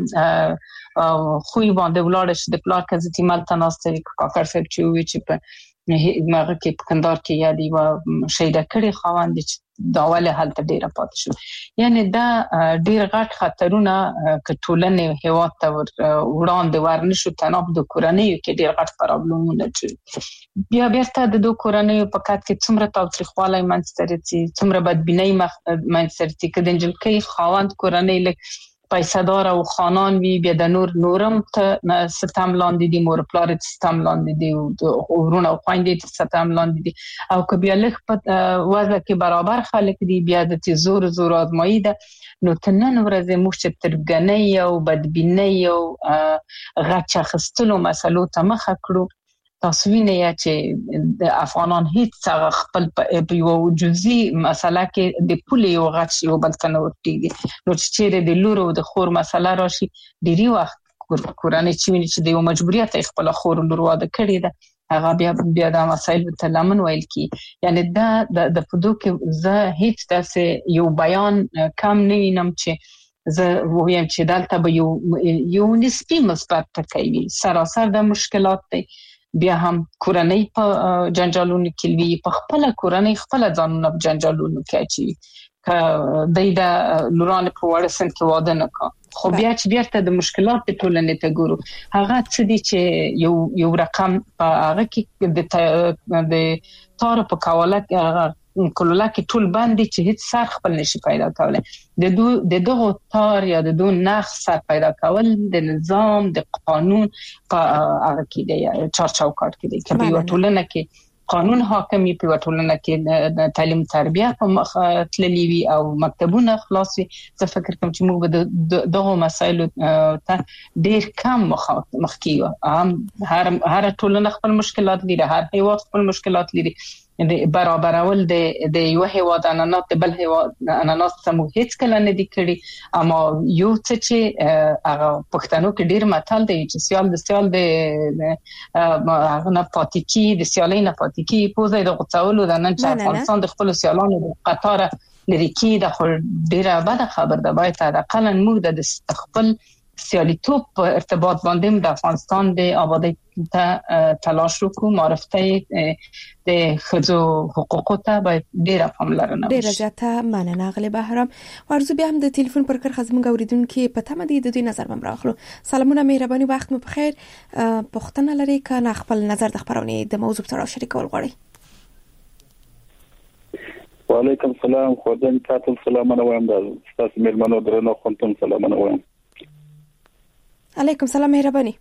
خوې باندې ولاړ شي د پلار کزتي مال تناستري کاکړ صاحب چې وی چې په مغه کې په کندهار کې یا دی و شهیده کړي خواند چې دا ولې حالت ډیره پات شو یعنی دا ډیر غټ خطرونه کټولنې هیواد ته وړاندې ورنشو تناب د کورنۍ کې ډیر غټ پرابلمونه چې بیا بیرته د دوه کورنۍ په کات کې څومره تاوتریخوالی منځته څومره بدبینۍ منځته کې د انجل کې خواند کورنۍ لک پیسادار او خانان وی بیا د نور نورم ته ستم لاندې دي مور پلار ته ستم لاندې دي او ورونه او خويندې ته ستم لاندې دي او که بیا لږ په وضع کې برابر خلک دي بیا د زور زور آزمایي ده نو تنن ورځ موږ ترګنۍ او بدبینۍ او غچ خستلو مسلو ته مخ کړو تاسو وینئ چې د افغانان هیڅ هغه خپل په یو جزئی مسله کې د پولې یو غچ یو بل څه نه ورتيږي نو چې د لورو د خور مسله راشي ډیری وخت کورانه چې ویني چې د یو مجبوریت خپل خور لور واده کړی ده هغه بیا بیا د مسایل په لمن ویل کی یعنی دا د پدو کې زه هیڅ داسې یو بیان کم نه وینم چې زه وایم چې دلته به یو یو نسبی مثبت تکوي سراسر د مشکلات دی بیا هم کورنۍ په جنجالونو کې وی په خپل کورنۍ خپل ځانونه په جنجالونو کې اچي ک دای دا لوران په وړه سن کې واده نه کا خو بیا چې بیرته د مشکلات په ټولنې ته ګورو هغه څه دي چې یو یو رقم په هغه کې د د تار په کاوله کې کولولا کې ټول باندې چې هیڅ سر خپل نشي پیدا کولای د دو د دغه تار یا د دو نخ سر پیدا کول د نظام د قانون په هغه کې دی چار چوکاټ کې دی چې په ټولنه کې قانون حاکمي په ټولنه کې د تعلیم تربیه په مخ تللی وي او مکتبونه خلاص وي زه فکر کوم چې موږ به دغه مسایل ته ډیر کم مخ کیو هم هر هر ټولنه خپل مشکلات لري هر هیواد خپل مشکلات لري د برابرول د د یو هیواد اناناس د بل هیواد اناناس سمو هیڅ کله نه دي کړی، اما یو څه چې هغه پښتنو کې ډیر متل دی چې سیال د سیال د هغه نه پاتې کی د سیالۍ نه پاتې کی پوزې د غوڅولو د نن چې افغانستان د خپل سیالانو د قطار لري کې د خپل ډیره بده خبر ده. باید د قلن موږ د خپل سیالیتوب په ارتباط باندې د افغانستان د آبادی ته تلاش وکړو، معرفته د خځو حقوقو ته باید ډیره پاملرنه وشي. ډیره زیاته مننه غلی بهرام. ورزو بیا هم د ټلیفون پر کرخه زموږ اوریدونکو په تمه دي د دوی نظر مم راخلو. سلامونه مهرباني، وخت مو بخیر. پښتنه لري کنه خپل نظر د خبرونه د موضوع سره شریکول غواړي؟ وعلیکم السلام. خدای تاسو سلامونه وایم، تاسو مېلمنو درنو خونتم سلامونه وایم. علیکم سلام مهرباني.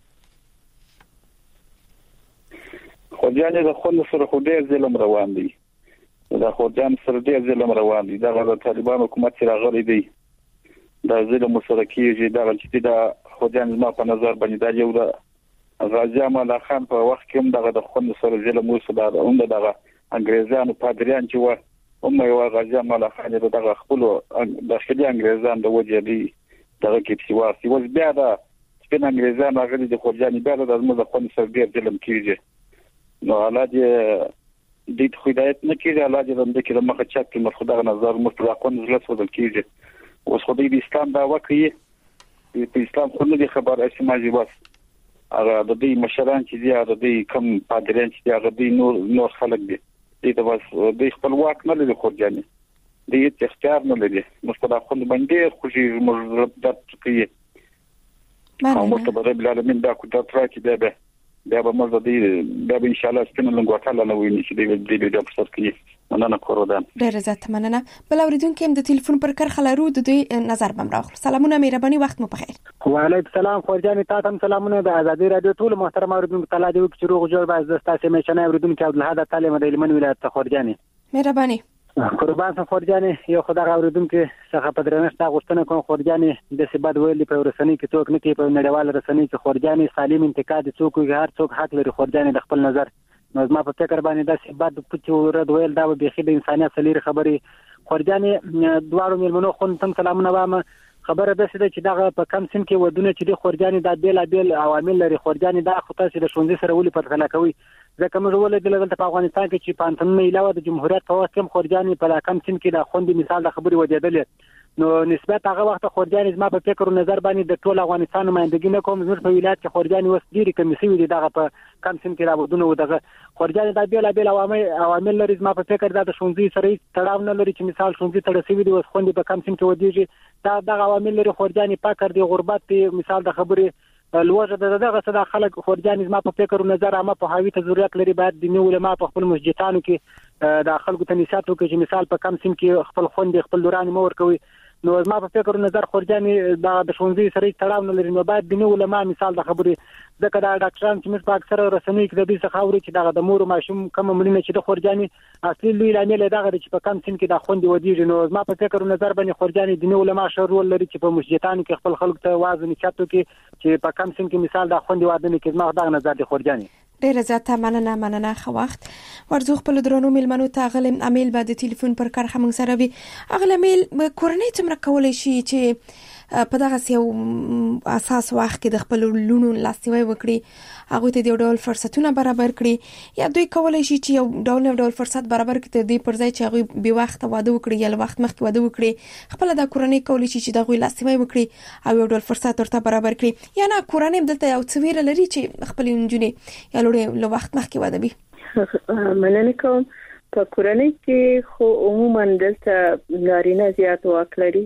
خوځان د خون سره خو ډیر ظلم روان دي، دا خوځان سره ډیر ظلم روان دي، دا د طالبان حکومت سره غړي دي، دا ظلم سره کیږي، دا چې دا خوځان ما په نظر باندې دا یو د غازی امان الله خان په وخت کې هم دغه د خون سره ظلم وسو، دا هم دغه انګريزانو پادریان چې و هم یو غازی امان الله خان دغه خپل داخلي انګريزان د وجه دي دغه کې سیواسي وز بیا دا سپین انګريزان هغه د خوځان بیا د زموږ د خون سره ډیر ظلم کیږي. نو علاج د دې هدایت نه کیږي، علاج د دې کې مخه چک کې مخدغه نظر مستقون زلت ودل کیږي. اوس خو د اسلام دا وکړي په اسلام خو نه خبر اسماجي بس هغه د دې مشران چې دی هغه د کم پادریان چې هغه د نور نور خلک دي دې ته بس د خپل واک نه لري خورجاني دې اختیار نه لري، مستقبل خو باندې خوشي مرتبط کوي. او مستقبل رب العالمین دا کو دا ترکي دی به بیا به موږ د بیا به ان شاء الله سپینه لنګوټاله نو ویني چې دې دې د افسر کې مننه کوردان. ډېر زیات مننه. بل اوریدونکو هم د ټلیفون پر کرخه لرو د دوی نظر بم راخلو. سلامونه مهرباني، وخت مو بخیر. وعلیکم السلام خورجان تاسو هم سلامونه. د ازادي رادیو ټول محترم اوریدونکو تعالی دې وکړي روغ جوړ باز د تاسو میشنه اوریدونکو عبدالحاد تعالی د لمن ولایت ته خورجاني مهرباني. قربان سم خورجاني یو خدای اوریدونکو څخه په درنښت غوښتنه کوم خورجاني د سبد ویلي په ورسنی کې څوک نه کې په نړیوال رسنۍ کې خورجاني سالم انتقاد څوک هر څوک حق لري خورجاني د خپل نظر. نو زما په فکر باندې د سبد پټو رد ویل دا به خې د انسانيت سلیری خبري خورجاني دوارو ملمنو خون تم سلامونه وامه. خبره ده چې دغه په کم سن کې ودونه چې د خورجاني د بیل بیل عوامل لري خورجاني د خطر چې د شونډې سره ولې پرتخلا کوي ځکه موږ ولې د افغانستان کې چې پانتون علاوه د جمهوریت په وخت کې خورجاني په کم سن کې د خوندې مثال د خبري ودیدل. نو نسبت هغه وخت خورجاني زما په فکر او نظر باندې د ټول افغانستان نمائندګي نه کوم زموږ په ولایت کې خورجاني وس ډیری کمیسي وي دغه په کم سن کې راوډونه و دغه خورجاني د بیل بیل عوامل عوامل لري زما په فکر د شونډې سره تړاو نه لري چې مثال شونډې تړسي وي د وس خوندې په کم سن کې ودیږي دا دغه عوامل لري خورجاني پاکر دی غربت دی مثال د خبري لوجه دغه څه د خلک خورجاني زما په فکر او نظر اما په هاوی ته ضرورت لري باید د نیول ما په خپل مسجدانو کې د خلکو ته نصیحت وکړي چې مثال په کم سن کې خپل خوند خپل دوران مور کوي. نو زما په فکر او نظر خورجاني د شونځي سره تړاو نه لري نو باید د نیول ما مثال د خبري ځکه دا ډاکټران چې موږ په اکثره رسنۍ کې د دې څخه اوري چې دغه د مور او ماشوم کوم مړینه چې د خورجاني اصلي لوی لامل دغه چې په کم سن کې د خوند ودیږي. نو زما په فکر او نظر باندې خورجاني د نیول ما شرول لري چې په مسجدانو کې خپل خلکو ته واز نشاتو کې چې په کم سن کې مثال د خوند واده نه کې زما دغه نظر د خورجاني. ډېر زیاته مننه مننه خو وخت ورزو خپل درنو ملمنو ته غلم امیل بعد ټلیفون پر کار هم سره وی اغله میل کورنۍ تمره کولای شي چې په دغه یو اساس وخت کې د خپل لونو لاسوي وکړي هغه ته د ډول فرصتونه برابر کړي یا دوی کولای شي چې یو ډول ډول فرصت برابر کړي د پر ځای چې هغه به وخت واده وکړي یا وخت مخکې واده وکړي خپل د کورنۍ کولای شي چې دغه لاسوي وکړي او یو ډول فرصت ورته برابر کړي یا نه کورنۍ دلته یو څویر لري چې خپل انجونې یا لوړ وخت مخکې واده وي. مننه کوم. په کورنۍ کې خو عموما دلته نارینه زیات واک لري.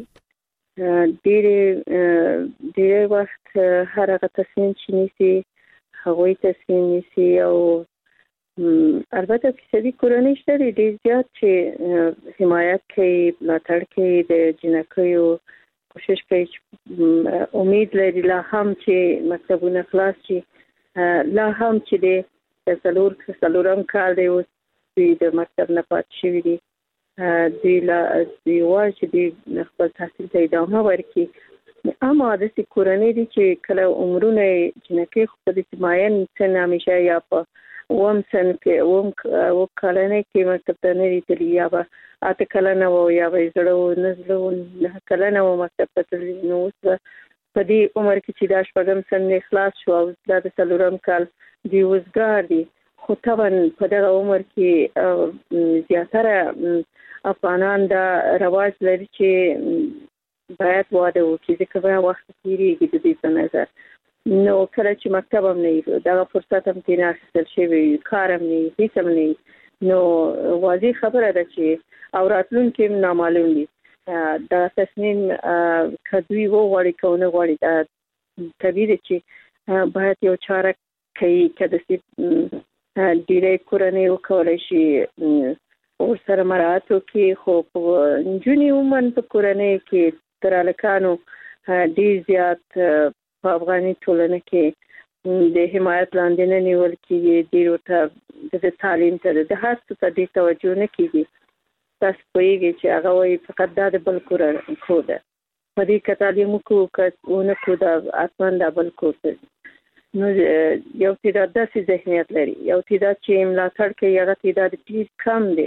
ډېر ډېر وخت هر هغه تصمیم چې نیسي هغوی تصمیم نیسي او البته فیصدي کورنۍ شته ډېر زیات چې حمایت کوي ملاتړ کوي د جنکیو کوشش کوي چې امید لري لا هم چې مکتبونه خلاص شي لا هم چې د څلور څلورم کال دی اوس دوی د مکتب نه پاتې شوي دي دوی لا دوی وایي چې دوی خپل تحصیل ته ادامه ورکړي. اما داسې کورنۍ دي چې کله عمرونه جنکۍ خو په داسې معین سن همیشه یا په وم سن کې وم وکړنه کې مکتب ته نه ریتلی یا به اته کلنه و یا به زړه نزله نه کلنه و مکتب ته تللی نو په دې عمر کې چې دا شپږم سن اخلاص شو او د څلورم کال دی وزګار دی خو طبعا په دغه عمر کې زیاتره افغانان دا رواج لري چې باید واده وکړي ځکه به وخت تیریږي د دې په نظر نو کله چې مکتب هم نه دا فرصت هم تینا اخیستل شوی کار هم نه هیڅ هم نه نو واضح خبره ده چې او راتلونکي نامعلوم دي دا تصمیم کدوی وو غوړي کونه غوړي دا طبيعي چې باید یو چاره کوي کده چې ډیره کورنۍ وکولای شي او سره مراتو کې خو جونی ومن په کورنۍ کې تر الکانو ډیر زیات په افغاني ټولنه کې د حمایت لاندې نه نیول کېږي ډیر ته د تعلیم ته د هر څه ته د توجه نه کېږي تاسو پوهیږئ چې هغه وایي فقط دا د بل کور خو ده په دې کې تعلیم کو نه کو دا اصلا د بل کور ده نو یو تعداد داسې ذهنیت لري یو تعداد چې ملاتړ کوي هغه تعداد ډیر کم دی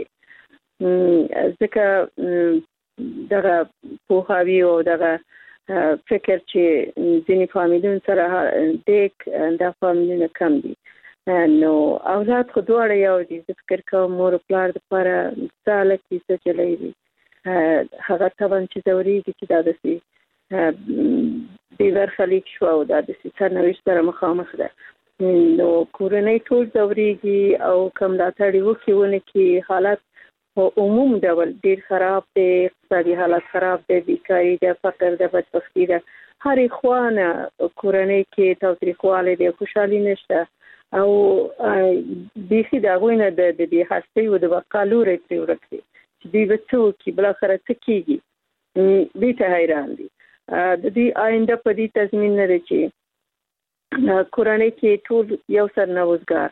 ځکه دغه پوهاوی او دغه فکر چې ځینې فامیلونو سره د دا فامیلونه کم دي نو اولاد خو دواړه یو دي زه فکر کوم مور او پلار دپاره ساله کیسه چلی دي هغه طبعا چې ځورېږي چې دا داسې بې برخلیک شو او دا داسې سرنوشت سره مخامخ ده نو کورنۍ ټول ځورېږي او که ملاتړ یې وکړي ونه کړي حالت په عموم ډول ډیر خراب دی اقتصادي حالت خراب دی بیکاري ده فقر ده بدبختي ده هرې خوانه کورنۍ کې تاوتریخوالی دی خوشحالي نشته او بیخي د هغوی نه د دې هستۍ و د بقا لوری ترې ورک دی چې دوی به څه وکړي بالاخره څه کېږي دې ته حیران دي د دې آینده په دې تضمین نه دی چې کورنۍ کې ټول یو سر نه وزګار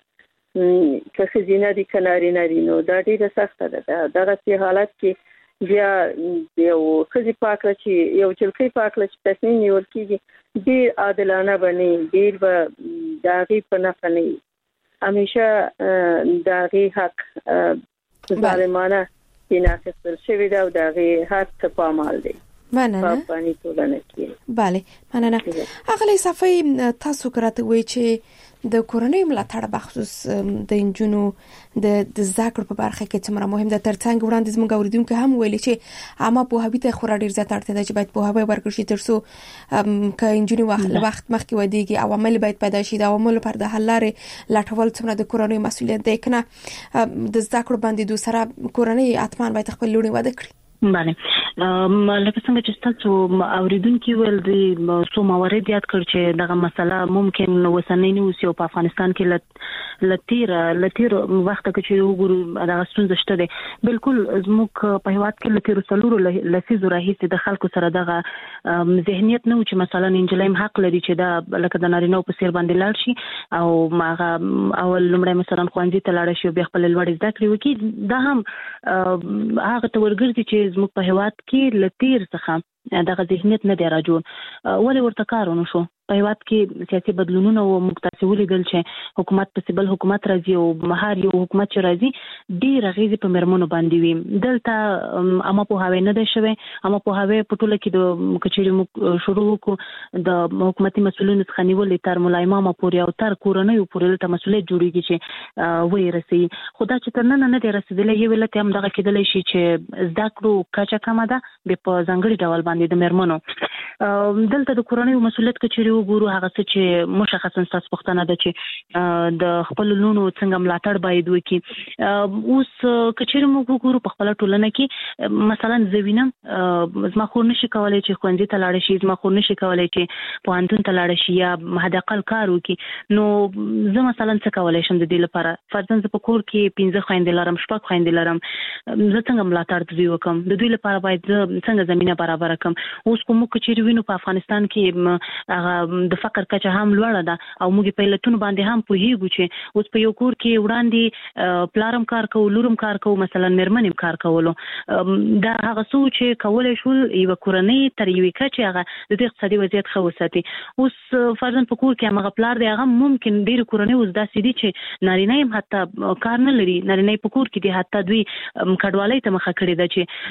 که ښځینه دي که نارینه دي نو دا ډېره سخته ده دغسې حالت کې بیا یو ښځې پاکله چې یو جلکۍ پاکله چې تصمیم نیول کېږي ډېر عادلانه به نه وي ډېر به د هغې په نفع نه وي همیشه د هغې حق ظالمانه ترې اخیستل شوی ده او د هغې هر څه پامال دی مننه افغاني ټولنه کې بله مننه اغلی صفی تاسو کراته وی چې د کورنۍ ملاتړ بخصوص د انجونو د د ذکر په برخه کې څومره مهم ده ترڅنګ وړاندې زموږ اوریدونکو هم ویلي چې عامه پوهاوی ته خورا ډیر زیات اړتیا ده چې باید پوهاوی ورکړل شي ترڅو ک انجونو وخت وخت مخکې ودیږي عوامل باید پیدا شي د عوامل پر د حل لارې لټول څومره د کورنۍ مسولیت دی کنه د ذکر باندې دوه سره کورنۍ اتمان باید خپل لوري وده کړي بله لکه څنګه چې تاسو اوریدونکو ول دي سو موارد یاد کړ چې دغه مسله ممکن وسنۍ نیوسي په افغانستان کې لتیر لتیر وخت کې چې وګورو دغه ستونزه شته دي بالکل زموږ په هیواد کې لتیر سلور لسیزو راهیسې د خلکو سره دغه ذهنیت نه و چې مثلا انجلیم حق لري چې دا لکه د نارینه په سیر باندې لاړ شي او ماغه اول لمړی مثلا خوانځي ته لاړ شي بیا خپل لوړ زده کړې وکړي دا هم هغه ته ورګرځي چې زموږ په هیواد کې لتیر څخه دغه ذهنیت نه دی راجون ولې ورته کارونه شو په هیواد کې سیاسي بدلونونه او مقتصي ولیدل چې حکومت په سیبل حکومت راځي او مهار یو حکومت چې راځي ډیر غیزي په مرمنو باندې وي دلته اما په هاوی نه ده شوی اما په هاوی په ټوله کې د کچېري شروع کو د حکومتي مسولینو څخه نیولې تر مولای ماما پورې او تر کورنۍ پورې ته مسولیت جوړیږي چې وې رسي خدا چې تر نن نه دی رسیدلې یو ولته هم دغه کېدلې شي چې زده کړو کچا کمه ده په ځانګړي ډول باندې د مرمنو دلته د کورنۍ مسولیت کچېري وګورو هغه څه چې مشخصا تاسو پوښتنه ده چې د خپل لونو څنګه ملاتړ باید وکړي اوس کچېري موږ وګورو په خپل ټولنه کې مثلا زوینم زما خور نشي کولای چې خوندې ته لاړ شي زما خور نشي کولای چې پوهنتون ته لاړ شي یا حد اقل کار وکړي نو زه مثلا څه کولای شم د دې لپاره فرضاً زه په کور کې پنځه خويندې لرم شپږ خويندې لرم زه څنګه ملاتړ دوی وکم د دوی لپاره باید څنګه زمينه برابر کړم اوس کوم چې کچېری وینو په افغانستان کې د فقر کچه هم لوړه ده او موږ په لټون باندې هم پوهیږو چې اوس په یو کور کې وړاندې پلارم کار کوو لورم کار کوو مثلا مېرمنې کار کولو دا هغه څه چې کولای شول یو کورنۍ تر یوې کچې هغه د اقتصادي وضعیت ښه وساتي. اوس فرضاً په کور کې هغه پلار دی هغه ممکن ډېر کورنۍ اوس داسې دي چې نارینه هم حتی کار نه لري، نارینه په کور کې دي حتی دوی کډوالۍ ته مخه کړې ده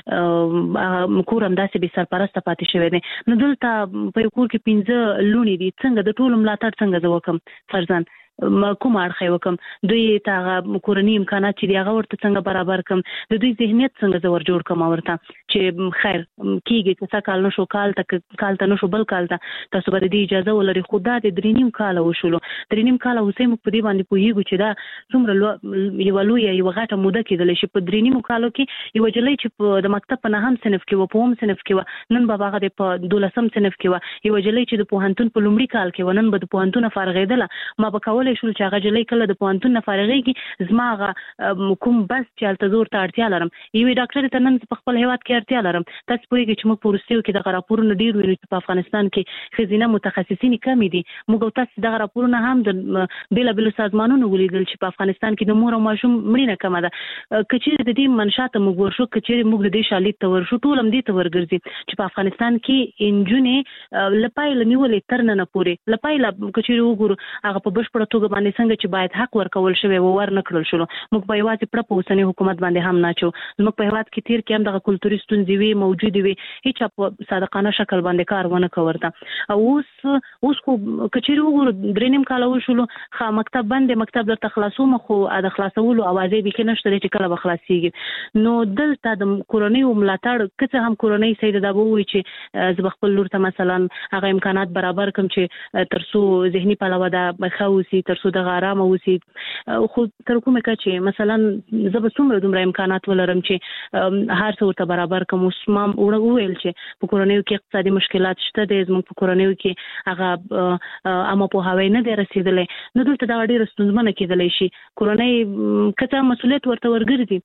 چې کور هم داسې بې سرپرسته پاتې شوی دی. نو دلته په یو کور کې پنځه لوڼې دي، څنګه د ټولو ملاتړ څنګه زه وکړم فرضاً کوم اړخ یې وکم، دوی ته هغه کورني امکانات چې دي هغه ورته څنګه برابر کم، د دوی ذهنیت څنګه زه ور جوړ کم ورته چې خیر کېږي چې څه کال نشو کال ته کال ته نشو بل کال ته تاسو به د دې اجازه ولري. خو دا د درې نیم کاله وشولو، درې نیم کاله اوسې موږ په دې باندې پوهېږو چې دا څومره یوه لویه یوه غټه موده کېدلی شي. په درې نیمو کالو کې یوه نجلۍ چې د مکتب په نهم صنف کې وه په اووم صنف کې وه نن به هغه په دولسم صنف کې وه، یوه نجلۍ چې د پوهنتون په لومړي کال کې وه نن به د پوهنتونه فارغېدله. ما به کولی شول چې هغه نجلۍ کله د پوهنتون نه فارغېږي زما هغه کوم بس چې هلته زه ورته اړتیا لرم، یوې ډاکټرې ته نن په خپل هېواد کې اړتیا لرم. تاسو پوهېږئ چې موږ په وروستیو کې دغه راپورونه ډېر وینو چې په افغانستان کې ښځینه متخصصین کمې دي. موږ او تاسو دغه راپورونه هم د بېلابېلو سازمانونو ولیدل چې په افغانستان کې د مور او ماشوم مړینه کمه ده. که چېرې د دې منشا ته موږ ورشو، که چېرې موږ د دې شالید ته ورشو، ټول هم دې ته ورګرځي چې په افغانستان کې نجونې له پیله نیولې تر ننه پورې له پیله که چېرې وګورو هغه په بشپړه توګه باندې څنګه چې باید حق ورکول شوی و ور نه کړل شو. موږ په یوازې پړه په اوسني حکومت باندې هم نه چو، زموږ په هېواد کې تیر کې هم دغه کلتوري ستونزې وي موجودې وي، هېچا په صادقانه شکل باندې کار ونه کړ ورته. او اوس اوس خو که چېرې وګورو درې نیم کاله وشولو، ښه مکتب بند دی، مکتب درته خلاصوم، خو د خلاصولو اوازې بیخي نشته دی چې کله به خلاصېږي. نو دلته د کورنیو ملاتړ که څه هم کورنۍ سید دا به ووایي چې زه به خپل لور ته مثلا هغه امکانات برابر کړم چې تر څو ذهني پلوه ده ښه اوسي، تر څو دغه ارامه اوسي، خو تر کومه کچې مثلا زه به څومره دومره امکانات ولرم چې هر څه ورته برابر کړم. اوس ما وویل چې په کورنیو کې اقتصادي مشکلات شته دی، زموږ په کورنیو کې هغه عامه پوهاوی نه دی رسېدلی. نو دلته دغه ډېره ستونزمنه کېدلی شي. کورنۍ که څه مسؤلیت ورته ورګرځي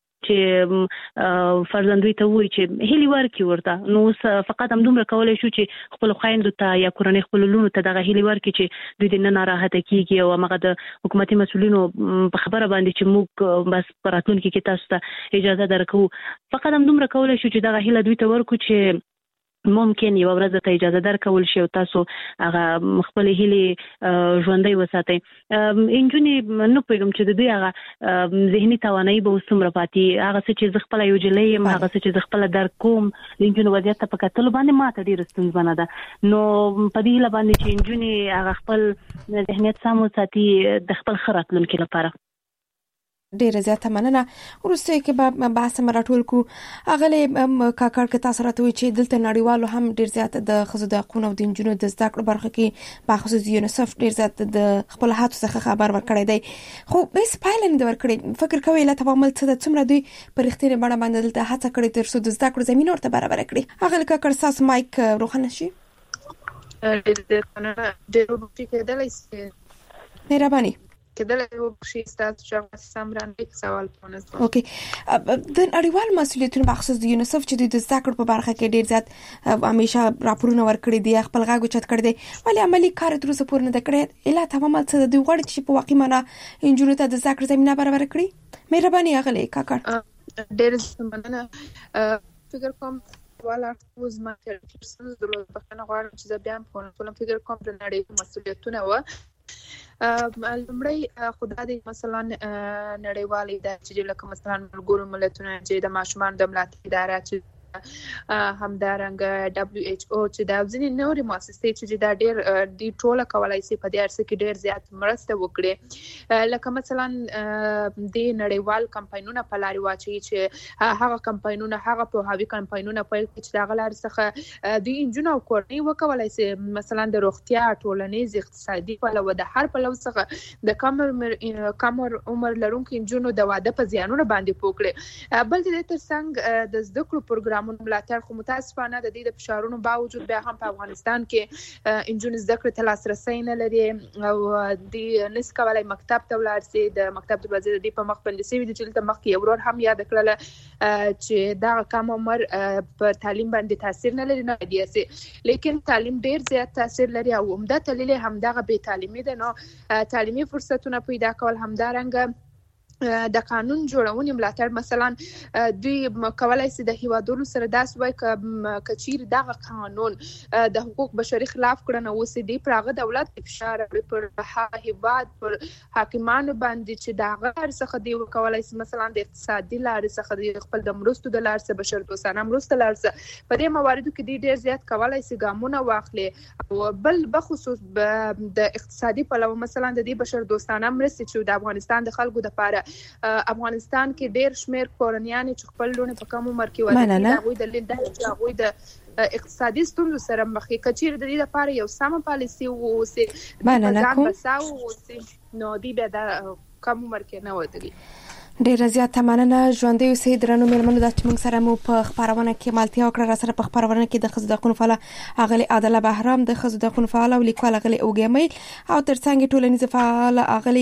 چې فرزندوی ته وایي چې هیلې ورکړي ورته، نو اوس فقط همدومره کولی شو چې خپلو خویندو ته یا کورنۍ خپلو لوڼو ته دغه هیلې ورکړي چې دوی دې نه ناراحته کېږي او همغه د حکومتي مسؤلینو په خبره باندې چې موږ بس په راتلونکي کې تاسو ته اجازه درکوو. فقط همدومره کولی شو چې دغه هیله دوی ته ورکړو چې ممکن یو ورځ ته اجازه درکول شي او تاسو هغه خپل هیلې ژوندۍ وساتئ. انجونې نه پوهېږم چې د دوی هغه ذهني توانایي به اوس څومره پاتې، هغه څه چې زه خپله یو نجلۍ یم، هغه څه چې زه خپله درک کوم، د نجونو وضعیت ته په کتلو باندې ما ته ډېره ستونزمنه ده. نو په دې هیله باندې چې نجونې هغه خپل ذهنیت سم وساتي د خپل ښه راتلونکي لپاره. ډیره زیاته مننه. وروسته کې به بحث مراټول کو اغلی کاکړ کې تاسو راته وی چې دلته نړیوالو هم ډیر زیات د خزو د حقوقو او د انجونو د زده کړو برخه کې په خصوص یونیسف ډیر زیات د خپل هاتو څخه خبر ورکړی دی، خو به سپایلن د ورکړي فکر کوي لا تبامل څه د څومره دوی پر اختیار باندې باندې دلته هڅه کړې تر څو د زده کړو زمينه ورته برابر کړي. اغلی کاکړ ساس مایک روخنه شي د کنه د روبوټیک د لایسته مهرباني کېدل یو شي ستاسو چې سمران یک سوال پونه. اوکي د اړیوال مسؤلیتونو مخصوص د یونیسف چې د زده کړو په برخه کې ډیر زیات همیشه راپورونه ورکړي دي، خپل غاګو چت کړی دی، ولی عملی کار تر اوسه پورې نه کړی. اله تمام څه د دوی غوړي چې په واقعي معنا انجونو ته د زده کړو زمينه برابر کړي. مهرباني اغلی کاکړ. ډیر مننه. فکر کوم والا روز ما ترڅو د لوړ بخنه غواړم چې زه بیا په ټول فکر کوم د نړۍ مسؤلیتونه و لمړی خدای دې مثلا نړیوال ادارې چې لکه مثلا ملګرو ملتونو چې د ماشومان د ملاتړ اداره چې همدارنګه دبليو ایچ او چې دا ځینې نورې مؤسسې چې دا ډېر دی ټوله کولای شي په دې ارسه کې ډېر زیات مرسته وکړي، لکه مثلا د نړیوال کمپاینونه په لاري واچي چې هغه کمپاینونه هغه په هاوی کمپاینونه په چې دا غلار څخه د انجونو او کورنۍ وکولای شي مثلا د روغتیا ټولنیز اقتصادي په لور د هر په لور څخه د کم کم عمر لرونکو انجونو د واده په زیانونو باندې پوکړي. بل دې تر څنګ د زده کړو پروګرام نظامونو ملاتړ خو متاسفانه د دې د فشارونو باوجود بیا هم په افغانستان کې انجونې زده کړې ته لاسرسي نه لري او د نس کولای مکتب ته ولاړ شي د مکتب د وزیر د په مخ باندې سوي د چلته مخ کې ورور هم یاد کړل چې دا کم عمر په تعلیم باندې تاثیر نه لري نه دی سي لیکن تعلیم ډیر زیات تاثیر لري او عمده دلیل هم دغه بې تعلیمي ده نو تعلیمي فرصتونه پیدا کول همدارنګه د قانون جوړونې ملاتړ مثلا دوی کولای شي د هیوادونو سره داس وای ک کچیر دغه قانون د حقوق بشري خلاف کړنه وسی دی پرغه دولت فشار پر هیواد پر حاکمانو باندې چې دغه څخه دی کولای شي مثلا د اقتصادي لارې څخه د خپل د مرستو د لارې څخه بشر دوستانه مرسته لارې په دې مواردو کې دی ډیر زیات کولای شي ګامونه واخلي او بل بخصوص د اقتصادي په لور مثلا د دې بشر دوستانه مرستې چې د افغانستان د خلکو د لپاره افغانستان کې ډیر شمیر کورنیان چې خپل لونه په کم عمر کې واده کوي هغه د لیدل چې هغه د اقتصادي ستونزو سره مخ کې کچیر د دې لپاره یو سم پالیسي او سي ځان بساو او سي نو دی به د کم عمر کې نه ودی ډیر زیات مننه ژوندۍ اوسئ درنو مېلمنو د چې موږ سره مو په خبرونه کې مالتیا وکړه را سره په خبرونه کې د خزو د قانون فعال اغلی عادله بهرام د خزو د قانون فعال او لیکوال اغلی اوګمې او ترڅنګ ټولنیز فعال اغلی